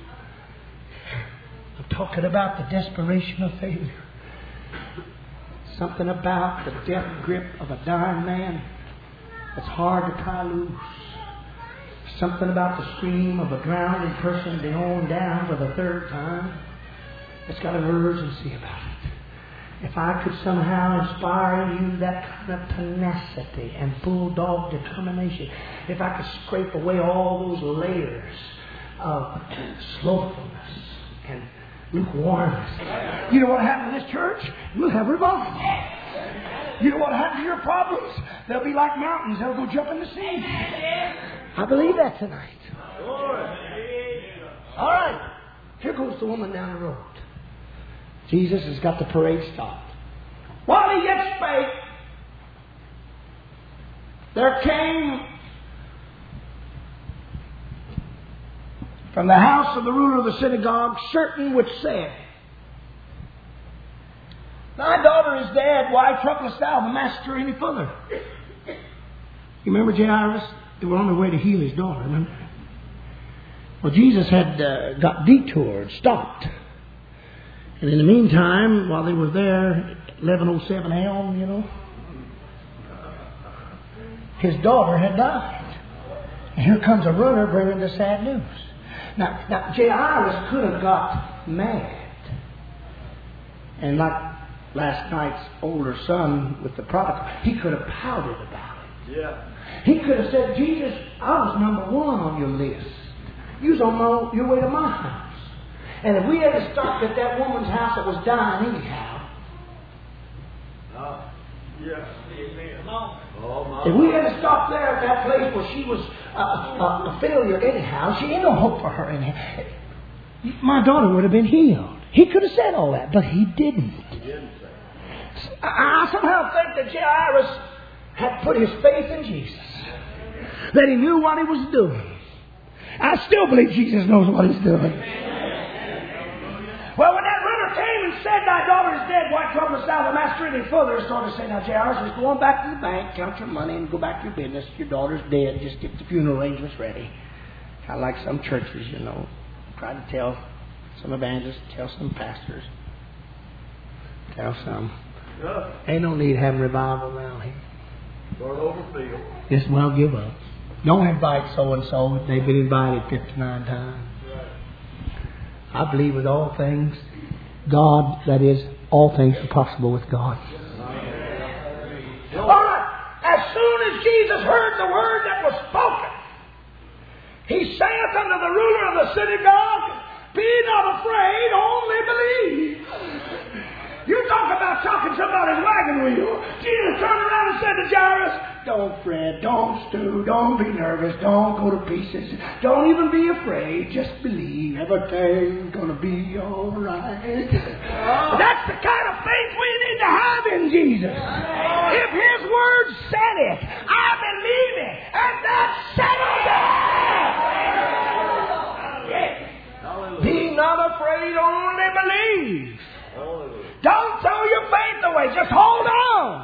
I'm talking about the desperation of failure. Something about the death grip of a dying man that's hard to pry loose. Something about the scream of a drowning person going down for the third time. It's got an urgency about it. If I could somehow inspire in you that kind of tenacity and bulldog determination, if I could scrape away all those layers of slowfulness and lukewarmness. You know what happened to this church? We'll have revival. You know what happened to your problems? They'll be like mountains. They'll go jump in the sea. I believe that tonight. All right. Here goes the woman down the road. Jesus has got the parade stopped. While he yet spake, there came from the house of the ruler of the synagogue certain which said, Thy daughter is dead. Why troublest thou the master any further? You remember Jairus? They were on their way to heal his daughter, remember? Well, Jesus had got detoured, stopped. And in the meantime, while they were there, 1107 Elm, you know, his daughter had died. And here comes a runner bringing the sad news. Now Jairus could have got mad. And like last night's older son with the prodigal, he could have pouted about it. Yeah. He could have said, Jesus, I was number one on your list. You was on your way to my house. And if we had stopped at that woman's house that was dying anyhow, if we had stopped there at that place where she was a failure anyhow, she ain't no hope for her anyhow, my daughter would have been healed. He could have said all that, but he didn't. I somehow think that Jairus had put his faith in Jesus. That he knew what he was doing. I still believe Jesus knows what he's doing. Well, when that runner came and said, thy daughter is dead, why troublest thou the master any further? He sort of said, now Jairus, just go on back to the bank, count your money, and go back to your business. Your daughter's dead. Just get the funeral arrangements ready. Kind of like some churches, you know, try to tell some evangelists, tell some pastors, tell some. Ain't no need having revival around here. Just well give up. Don't invite so-and-so. They've been invited 59 times. I believe with all things, God, that is, all things are possible with God. All right. As soon as Jesus heard the word that was spoken, he saith unto the ruler of the synagogue, be not afraid, only believe. You talk about talking somebody's wagon wheel. Jesus turned around and said to Jairus, don't fret, don't stew, don't be nervous, don't go to pieces, don't even be afraid, just believe everything's going to be all right. That's the kind of faith we need to have in Jesus. If His Word said it, I believe it, and that settles it. Be not afraid, only believe. Don't throw your faith away. Just hold on.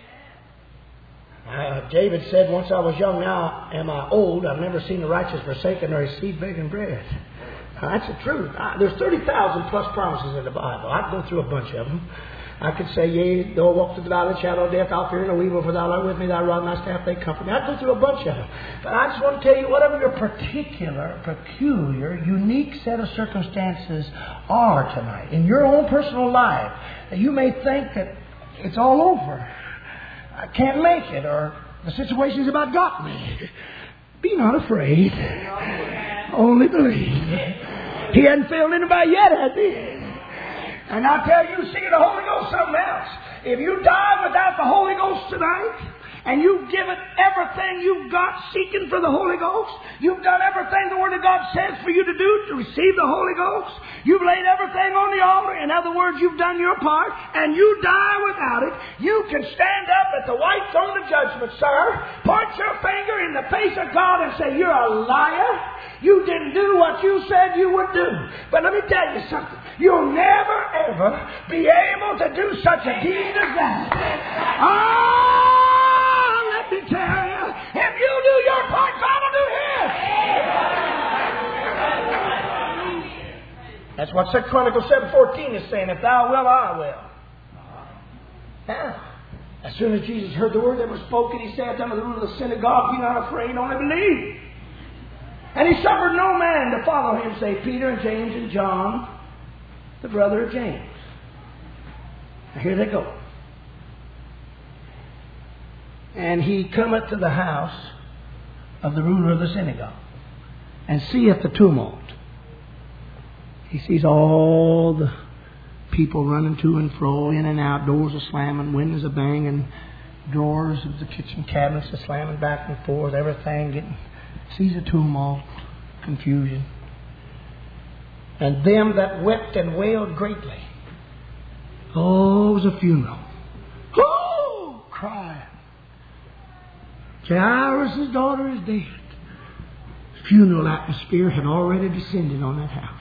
David said, once I was young, now am I old. I've never seen the righteous forsaken or his seed begging bread. That's the truth. There's 30,000 plus promises in the Bible. I can go through a bunch of them. I could say, yea, though I walk through the valley of the shadow of death, I'll fear no evil, for thou art with me, thy rod and thy staff, they comfort me. I could go through a bunch of them. But I just want to tell you, whatever your particular, peculiar, unique set of circumstances are tonight, in your own personal life, that you may think that it's all over. I can't make it, or the situation's about got me. Be not afraid. Only believe. He hasn't failed anybody yet, has he? And I tell you, seeking the Holy Ghost, something else. If you die without the Holy Ghost tonight, and you've given everything you've got seeking for the Holy Ghost, you've done everything the Word of God says for you to do to receive the Holy Ghost, you've laid everything on the altar, in other words, you've done your part, and you die without it, you can stand up at the white throne of judgment, sir, point your finger in the face of God and say, you're a liar. You didn't do what you said you would do. But let me tell you something. You'll never, ever be able to do such a deed as that. Oh, let me tell you, if you do your part, God will do His. That's what 2 Chronicles 7:14 is saying. If thou wilt, I will. Now, as soon as Jesus heard the word that was spoken, He said unto the ruler of the synagogue, be not afraid, only believe. And He suffered no man to follow Him, save Peter and James and John, the brother of James. Now here they go. And He cometh to the house of the ruler of the synagogue, and seeth the tumult. He sees all the people running to and fro, in and out, doors are slamming, windows are banging, drawers of the kitchen cabinets are slamming back and forth, everything getting... Sees a tumult, confusion. And them that wept and wailed greatly. Oh, it was a funeral. Oh, crying. Jairus' daughter is dead. Funeral atmosphere had already descended on that house.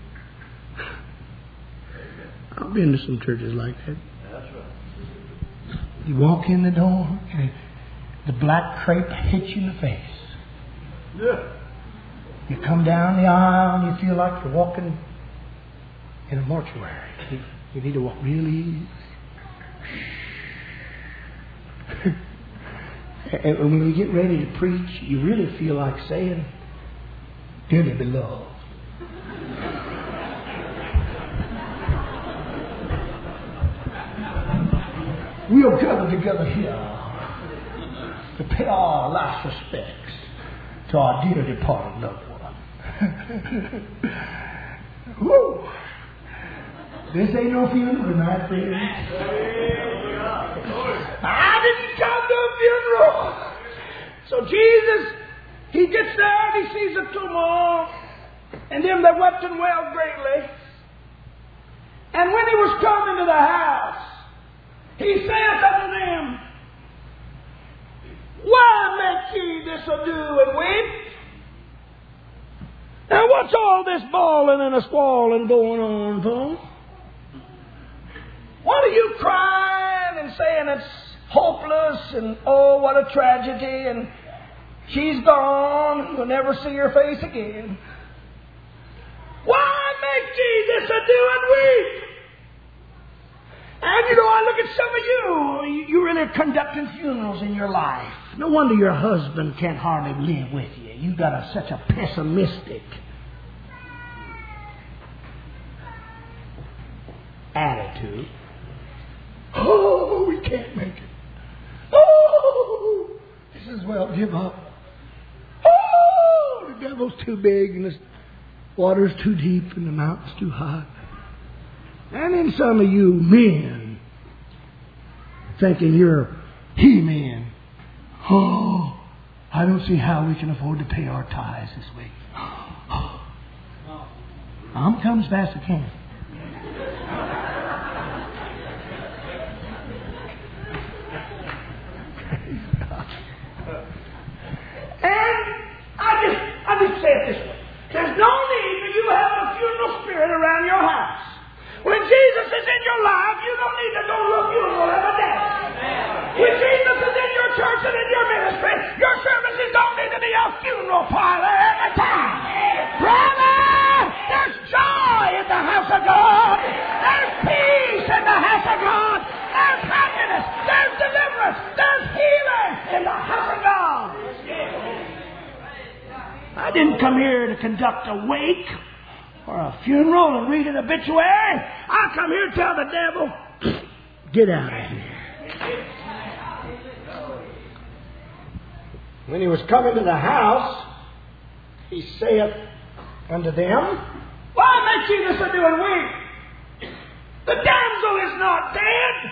I've been to some churches like that. That's right. You walk in the door and the black crepe hits you in the face. Yeah. You come down the aisle and you feel like you're walking in a mortuary. You need to walk really easy. And when you get ready to preach, you really feel like saying, "Dearly beloved." We'll gather together here to pay our last respects to our dear departed loved one. Woo! This ain't no funeral tonight, friends. I didn't come to a funeral. So Jesus, He gets there and He sees a tumult, and them that wept and wailed greatly. And when He was come into the house, He saith unto them, "Why make ye this ado and weep? Now what's all this bawling and a squalling going on, folks? What are you crying and saying it's hopeless and oh, what a tragedy and she's gone, we'll never see her face again? Why make ye this ado and weep?" And you know, I look at some of you, you really are conducting funerals in your life. No wonder your husband can't hardly live with you. You've got such a pessimistic attitude. Oh, we can't make it. Oh, this is well, give up. Oh, the devil's too big and the water's too deep and the mountain's too high. And then some of you men thinking you're He-Man. Oh, I don't see how we can afford to pay our tithes this week. I'm coming as fast as I can. And I just say it this way. There's no need for you to have a funeral spirit around your house. When Jesus is in your life, you don't need to go to a funeral every day. When Jesus is in your church and in your ministry, your services don't need to be a funeral parlor every time. Brother, there's joy in the house of God. There's peace in the house of God. There's happiness. There's deliverance. There's healing in the house of God. I didn't come here to conduct a wake or a funeral and read an obituary. I come here to tell the devil, get out of here. When He was coming to the house, He saith unto them, "Why make ye this ado and weep? The damsel is not dead,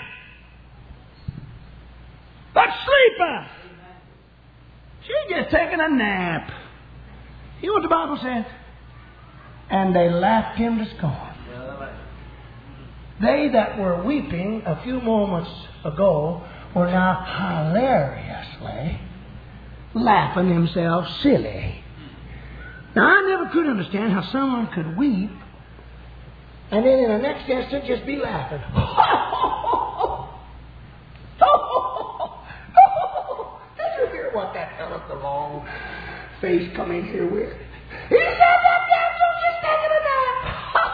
but sleepeth." She just taking a nap. You know what the Bible says? And they laughed Him to scorn. They that were weeping a few moments ago were now hilariously laughing themselves silly. Now, I never could understand how someone could weep and then in the next instant just be laughing. Did you hear what that fellow with the long face come in here with? He said that damsel's just taking a nap.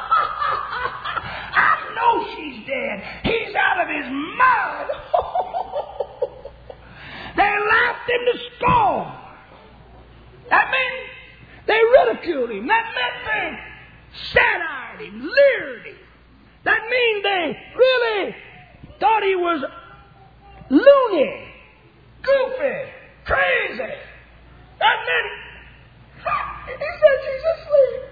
I know she's dead. He's out of his mind. They laughed Him to scorn. That means they ridiculed Him. That meant they satirized Him, leered Him. That means they really thought He was loony, goofy, crazy. That meant He said she's asleep.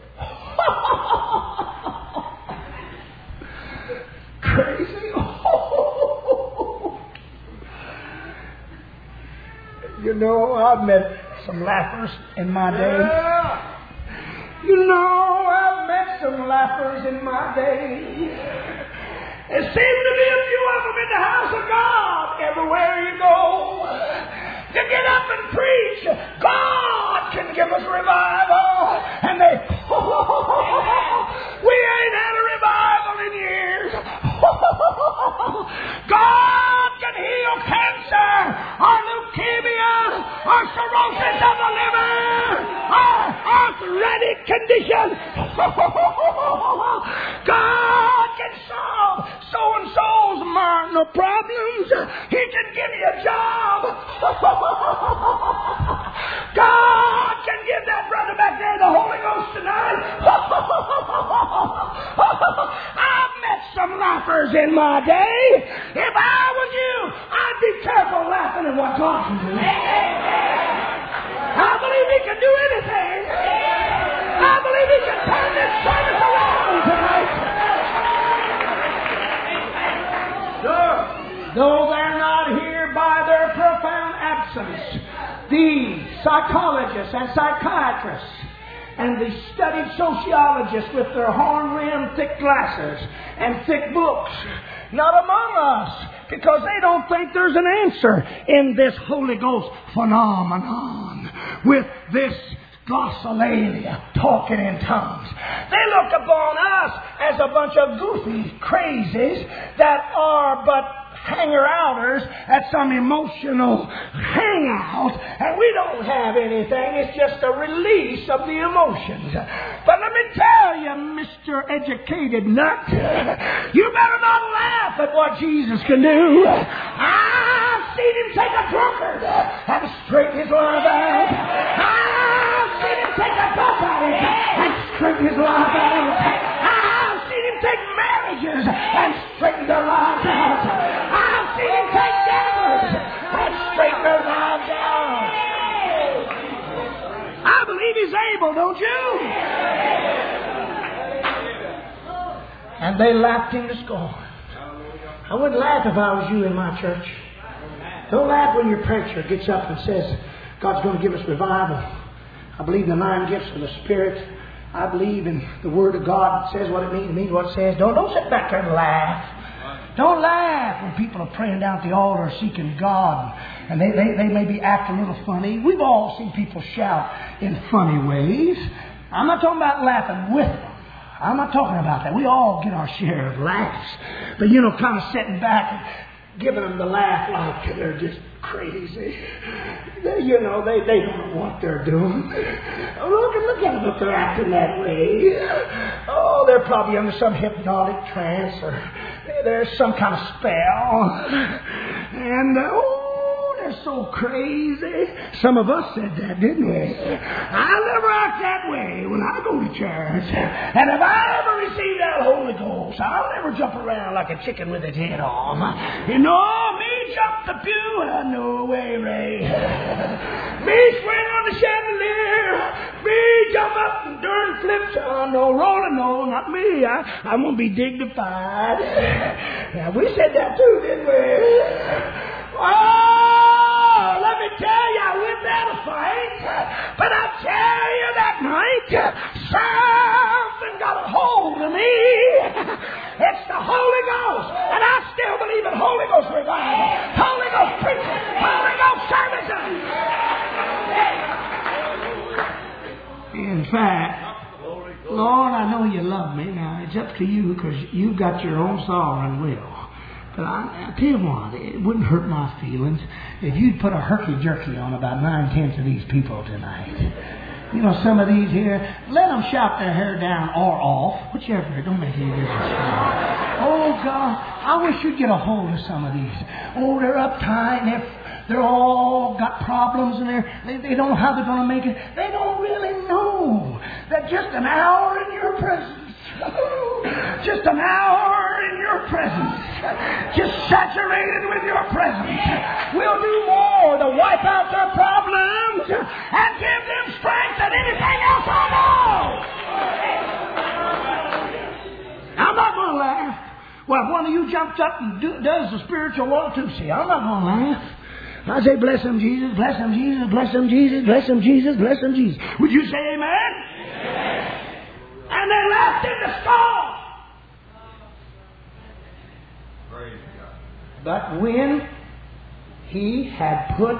Crazy. You know, I've met some laughers in my day. You know, I've met some laughers in my day. There seems to be a few of them in the house of God everywhere you go. To get up and preach, God can give us revival. And they, we ain't had a revival in years. God can heal cancer, or leukemia, or cirrhosis of the liver, or arthritis. condition. God can solve so-and-so's marital problems. He can give you a job. God can give that brother back there the Holy Ghost tonight. I've met some laughers in my day. If I was you, I'd be careful laughing at what God can do. I believe He can do anything. I believe He can turn this service around tonight. Though they're not here by their profound absence, the psychologists and psychiatrists and the studied sociologists with their horn-rimmed thick glasses and thick books, not among us, because they don't think there's an answer in this Holy Ghost phenomenon with this glossolalia, talking in tongues. They look upon us as a bunch of goofy crazies that are but hanger-outers at some emotional hangout, and we don't have anything. It's just a release of the emotions. But let me tell you, Mr. Educated Nut, you better not laugh at what Jesus can do. I've seen Him take a drunkard and straighten his life out. I've seen Him take a bucket and straighten his life out. I've seen Him take marriages and straighten their lives out. I've seen Him take gamblers and straighten their lives out. I believe He's able, don't you? And they laughed Him to scorn. I wouldn't laugh if I was you in my church. Don't laugh when your preacher gets up and says, God's going to give us revival. I believe in the 9 gifts of the Spirit. I believe in the Word of God. It says what it means what it says. Don't sit back there and laugh. Don't laugh when people are praying down at the altar seeking God and they may be acting a little funny. We've all seen people shout in funny ways. I'm not talking about laughing with them. I'm not talking about that. We all get our share of laughs. But, kind of sitting back and giving them the laugh like they're just crazy. They don't know what they're doing. Look at them if they're acting that way. Oh, they're probably under some hypnotic trance or there's some kind of spell. And, they're so crazy. Some of us said that, didn't we? I'll never act that way when I go to church. And if I ever receive that Holy Ghost, I'll never jump around like a chicken with its head on. Me jump the pew? No way, Ray. Me swing on the chandelier? Me jump up and turn flips? No, rolling, no, not me. I'm going to be dignified. Now, we said that too, didn't we? Oh, let me tell you, I win that fight. But I tell you that night, something got a hold of me. It's the Holy Ghost. And I still believe in Holy Ghost revival, Holy Ghost preaching, Holy Ghost services. In fact, Lord, I know you love me. Now, it's up to you because you've got your own sovereign will. But I tell you what, it wouldn't hurt my feelings if you'd put a herky-jerky on about 9/10 of these people tonight. Some of these here, let them shout their hair down or off, whichever, it don't make any difference. Oh, God, I wish you'd get a hold of some of these. Oh, they're uptight and they're all got problems and they don't know how they're going to make it. They don't really know that just an hour in your presence, just an hour in your presence, just saturated with your presence, will do more to wipe out their problems and give them strength than anything else I know. I'm not going to laugh. Well, if one of you jumps up and does the spiritual Watusi, I'm not going to laugh. I say, bless him, Jesus, bless him, Jesus, bless him, Jesus, bless him, Jesus, bless him, Jesus. Would you say amen? Amen. And they laughed in the scorn. But when He had put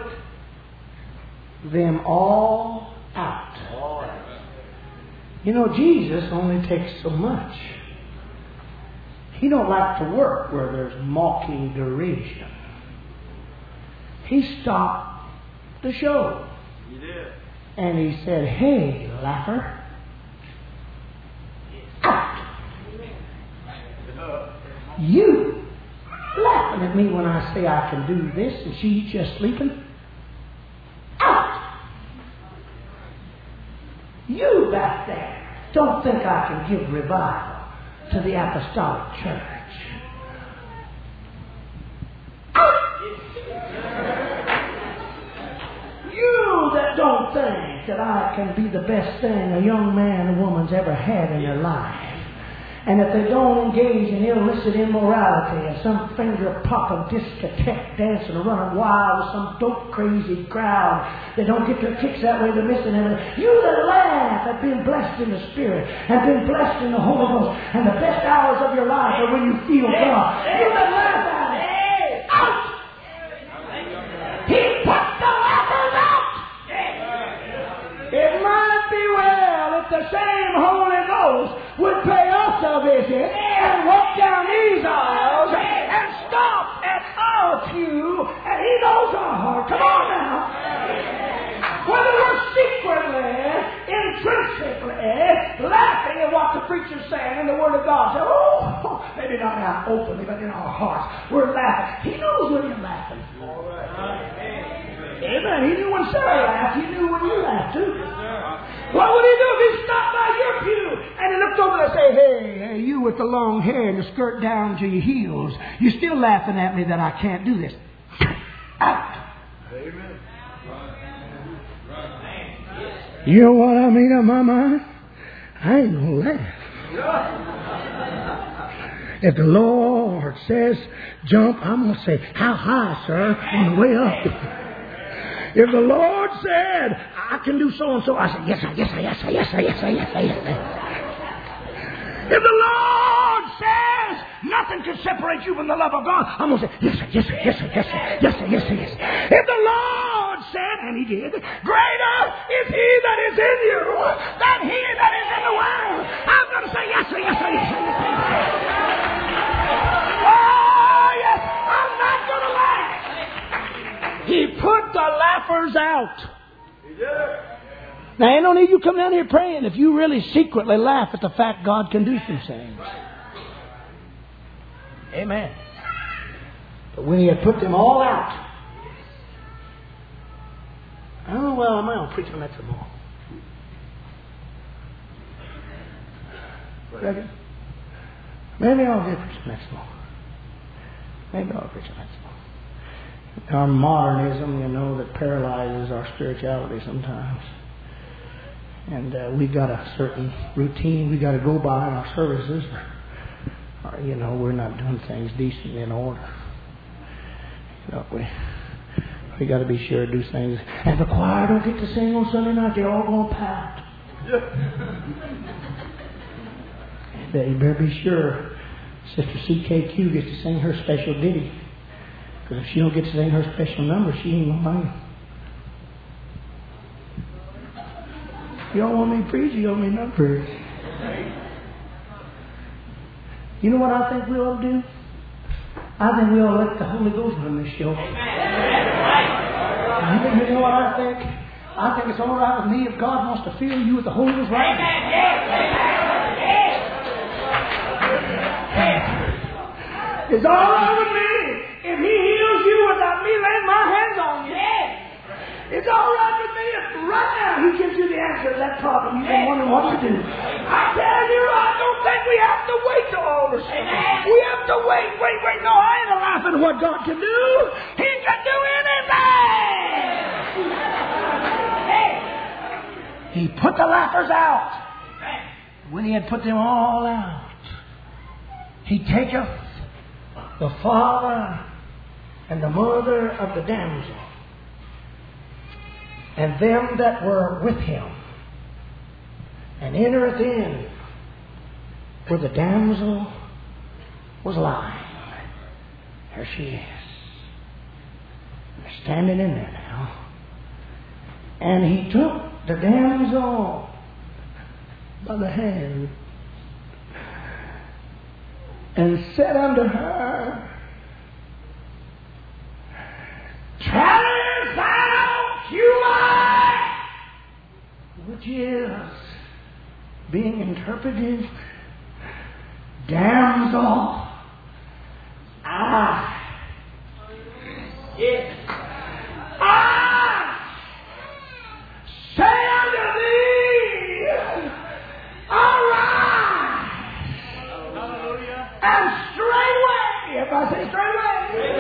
them all out, Jesus only takes so much. He don't like to work where there's mocking derision. He stopped the show. He did. And He said, hey, laugher, You laughing at me when I say I can do this and she's just sleeping? Out! You back there don't think I can give revival to the apostolic church. Out! You that don't think that I can be the best thing a young man or woman's ever had in their life. And if they don't engage in illicit immorality and some finger-popping discotheque dancing or running wild with some dope crazy crowd, they don't get their kicks that way, they're missing everything. You that laugh at being blessed in the Spirit and been blessed in the Holy Ghost, and the best hours of your life are when you feel God. You that laugh at it. Out! He put the laughers out! It might be well if the same Holy Ghost would pay us a visit and walk down these aisles and stop at our pew, and He knows our heart. Come on now. Whether we're secretly, intrinsically laughing at what the preacher's saying in the Word of God, say, oh, maybe not out openly, but in our hearts, we're laughing. He knows when you're laughing. Amen. He knew when Sarah laughed. He knew when you laughed too. What would He do if He stopped by your pew and He looked over there and say, hey, you with the long hair and the skirt down to your heels, you're still laughing at me that I can't do this. Out. Amen. You know what I mean in my mind? I ain't gonna laugh. If the Lord says jump, I'm gonna say, how high, sir? On the way up. If the Lord said, I can do so and so, I said, yes, sir, yes, sir, yes, sir, yes, sir, yes, sir, yes, sir, yes, sir. If the Lord says nothing can separate you from the love of God, I'm going to say, yes, sir, yes, sir, yes, sir, yes, sir, yes, sir, yes, sir, yes, sir. If the Lord said, and He did, greater is He that is in you than he that is in the world, I'm going to say, yes, sir, yes, sir, yes, sir, yes, sir, yes, sir. Oh, yes, I'm not going to laugh. He put the laughers out. Now, ain't no need you come down here praying if you really secretly laugh at the fact God can do some things. Amen. But when He had put them all out, oh, well, I might not preach on that some more. Reckon? Maybe I'll get preach on that some more. Maybe I'll preach on that some more. Our modernism, you know, that paralyzes our spirituality sometimes. And we got a certain routine we got to go by in our services. Or, you know, we're not doing things decently in order. You know, we got to be sure to do things. And the choir don't get to sing on Sunday night. They're all going packed. And you better be sure Sister CKQ gets to sing her special ditty. Because if she don't get to sing her special number, she ain't going to mind. You don't want me to preach, you want me not preach. You know what I think we ought to do? I think we ought to let the Holy Ghost run this show. You know what I think? I think it's all right with me if God wants to fill you with the Holy Ghost right now. It's all right with me if He heals you without me laying my hands on you. It's all right with me if right now He gives you the answer to that problem you've been wondering what to do. I tell you, I don't think we have to wait till all the sudden. We have to wait. No, I ain't laughing at what God can do. He can do anything. He put the laughers out. When He had put them all out, He taketh the father and the mother of the damsel, and them that were with him, and entereth in where the damsel was lying. There she is. They're standing in there now. And He took the damsel by the hand and said unto her, Tally thou Cumai, which is being interpreted, damsel, say unto thee, arise. And straightway, if I say straightway,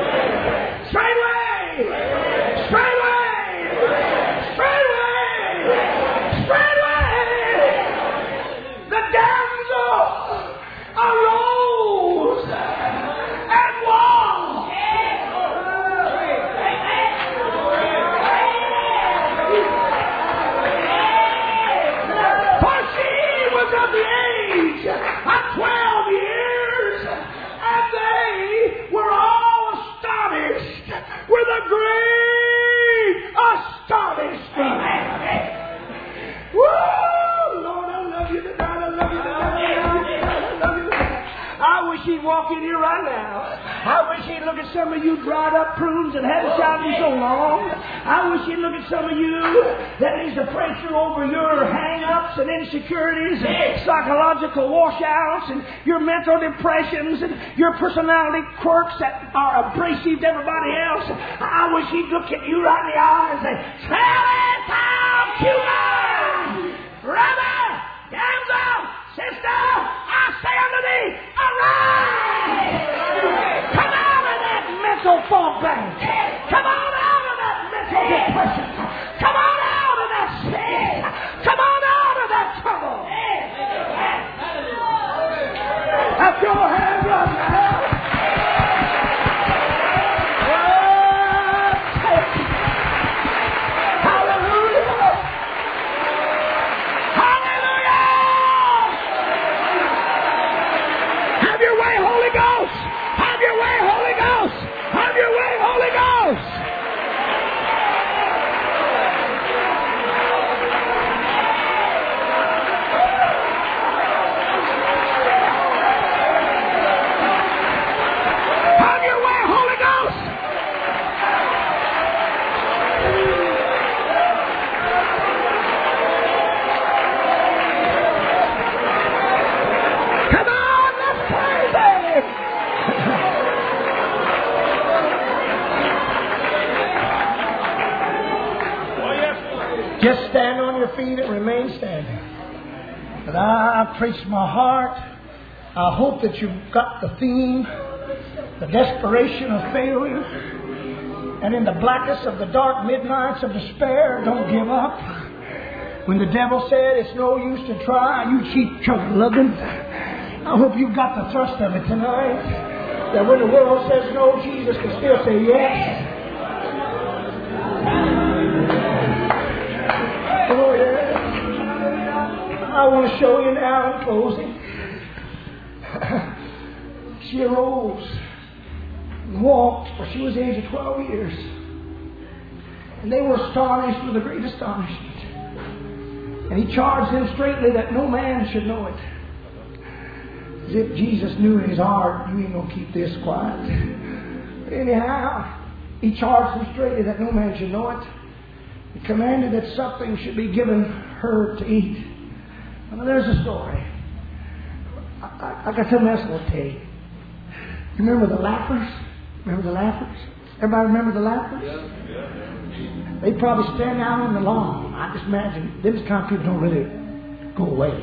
the damsel arose and walked. For she was of the age of 12 years, and they were all astonished with a great astonishment. Woo! Lord, I love you tonight. I love you tonight. I wish he'd walk in here right now. I wish he'd look at some of you dried up prunes that haven't shouted so long. I wish he'd look at some of you that needs to pray through over your hang-ups and insecurities and psychological washouts and your mental depressions and your personality quirks that are abrasive to everybody else. I wish he'd look at you right in the eye and say, "Tell brother, damsel, sister, I say unto thee, arise! Come out of that mental fog bank. Come on out of that mental depression. Come on out of that sin. Come on out of that trouble." Clap your hands right now. Just stand on your feet and remain standing. But I preached my heart. I hope that you've got the theme, the desperation of failure. And in the blackness of the dark midnights of despair, don't give up. When the devil said it's no use to try, you keep chugging. I hope you've got the thrust of it tonight. That when the world says no, Jesus can still say yes. Oh, yeah. I want to show you now in closing. She arose and walked, for she was the age of 12 years. And they were astonished with a great astonishment. And he charged them straightly that no man should know it. As if Jesus knew in his heart, you ain't going to keep this quiet. But anyhow, he charged them straightly that no man should know it. He commanded that something should be given her to eat. Now, there's a story. I got something else I want to tell you. You remember the Lappers? Remember the Lappers? Everybody remember the Lappers? Yeah. They probably stand out on the lawn. I just imagine these kind of people don't really go away.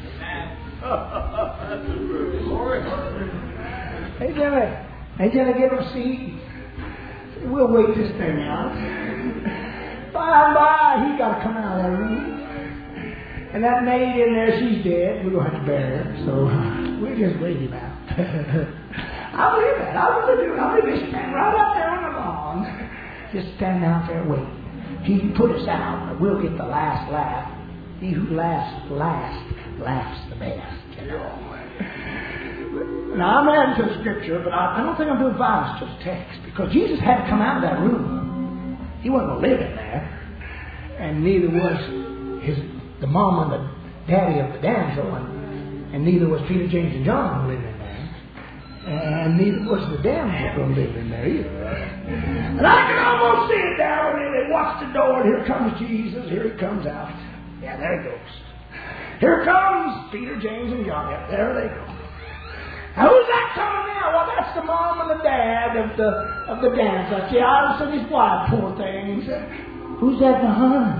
Hey, Jenny, get him a seat. We'll wait this thing out. By and by, he got to come out of that room. And that maid in there, she's dead. We're going to have to bury her. So we'll just wait him out. I believe that. I really do. I believe they stand right out there on the lawn. Just stand out there waiting. He put us out, but we'll get the last laugh. He who laughs last laughs the best. You know. Now, I'm adding to the scripture, but I don't think I'm doing violence to the text. Because Jesus had to come out of that room. He wasn't going to live in there. And neither was the mom and the daddy of the damsel. And neither was Peter, James, and John going to live in there. And neither was the damsel going to live in there either. And I can almost see it down there. They watch the door, and here comes Jesus. Here he comes out. Yeah, there he goes. Here comes Peter, James, and John. Yeah, there they go. Who's that coming now? Well, that's the mom and the dad of the dance. I see Iris and his wife, poor things. Who's that behind?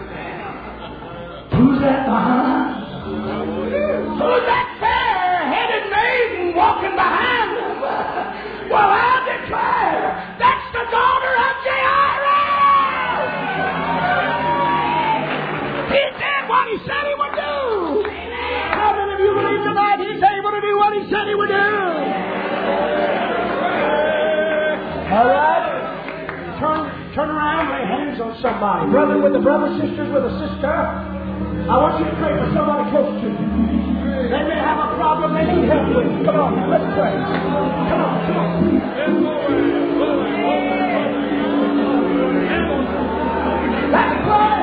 Who's that behind? Who's that fair-headed maiden walking behind them? Well, I declare, that's the daughter of Jairus! He did what he said he would do! How many of you believe tonight he's able to do what he said he would do? All right? Turn around, lay hands on somebody. Brother with a brother, sisters with a sister. I want you to pray for somebody close to you. They may have a problem they need help with. Come on now, let's pray. Come on. Let's pray.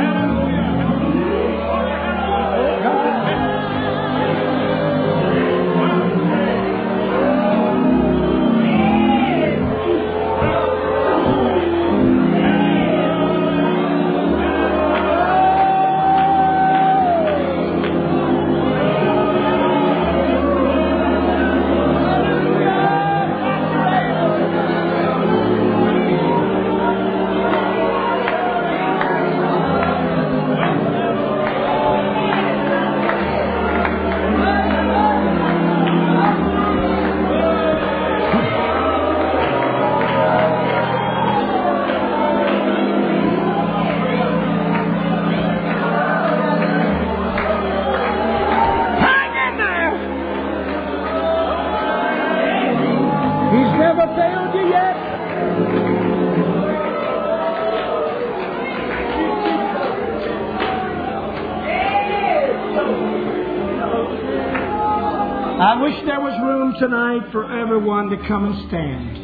I wish there was room tonight for everyone to come and stand.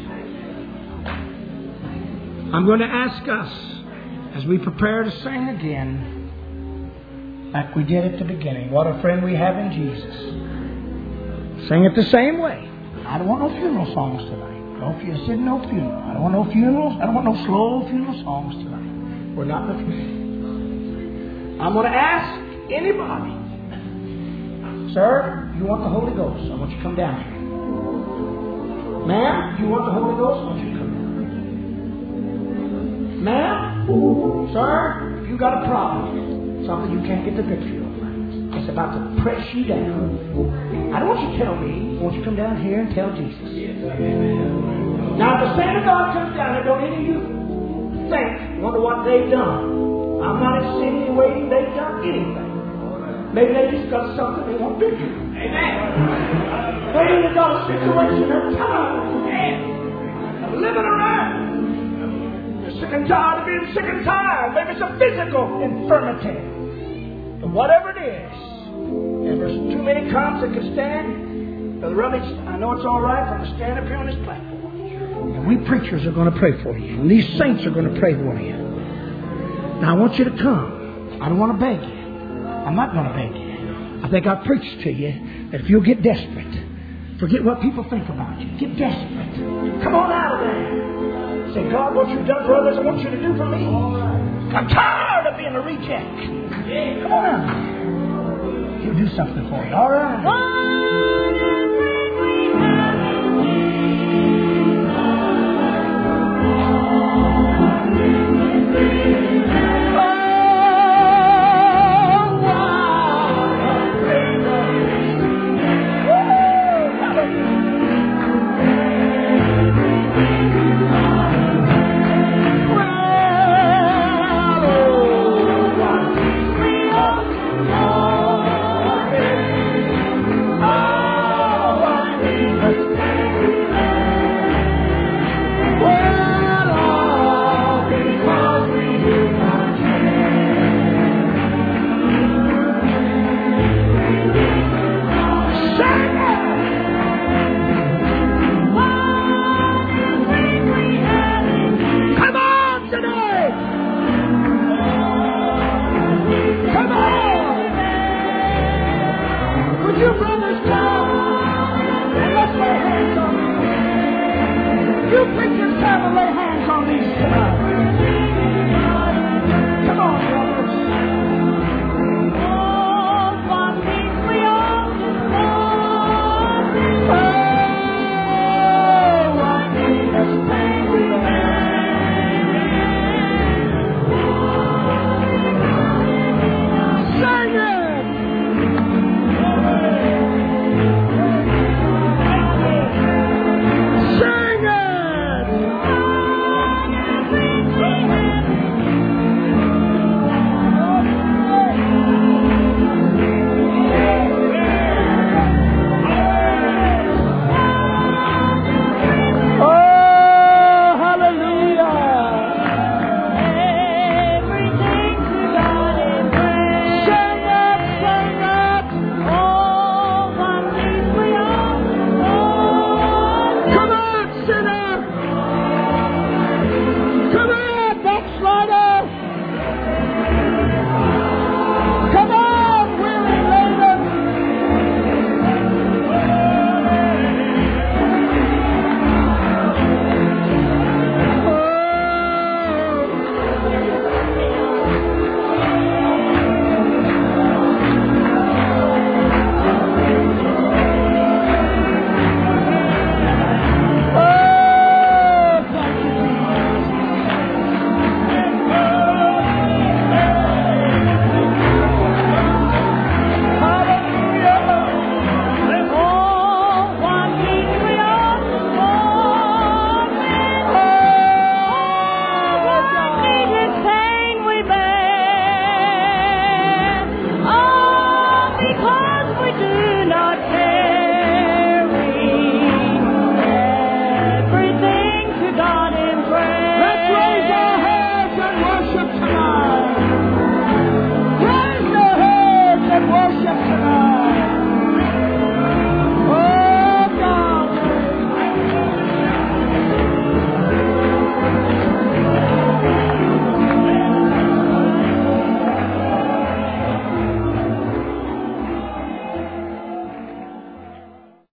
I'm going to ask us, as we prepare to sing again, like we did at the beginning, what a friend we have in Jesus. Sing it the same way. I don't want no funeral songs tonight. No funeral. I don't want no funerals. I don't want no slow funeral songs tonight. We're not the funeral. I'm going to ask anybody, sir, you want the Holy Ghost? I want you to come down here. Ma'am, you want the Holy Ghost? I want you to come down. Ma'am, sir, if you got a problem, something you can't get the victory over, it's about to press you down. I don't want you to tell me. I want you to come down here and tell Jesus. Now, if the Son of God comes down here, don't any of you wonder what they've done. I'm not insinuating they've done anything. Maybe they just got something they want victory. Amen. Maybe they got a situation they're tired of living around. They're sick and tired of being sick and tired. Maybe it's a physical infirmity. But whatever it is, if there's too many comes that can stand, Brother Rummage, I know it's all right for them to stand up here on this platform. And we preachers are going to pray for you. And these saints are going to pray for you. Now I want you to come. I don't want to beg you. I'm not going to beg you. I think I've preached to you that if you'll get desperate, forget what people think about you. Get desperate. Come on out of there. Say, God, what you've done for others, I want you to do for me. I'm tired of being a reject. Come on out. He'll do something for you. All right. You preachers, come and lay hands on these tonight.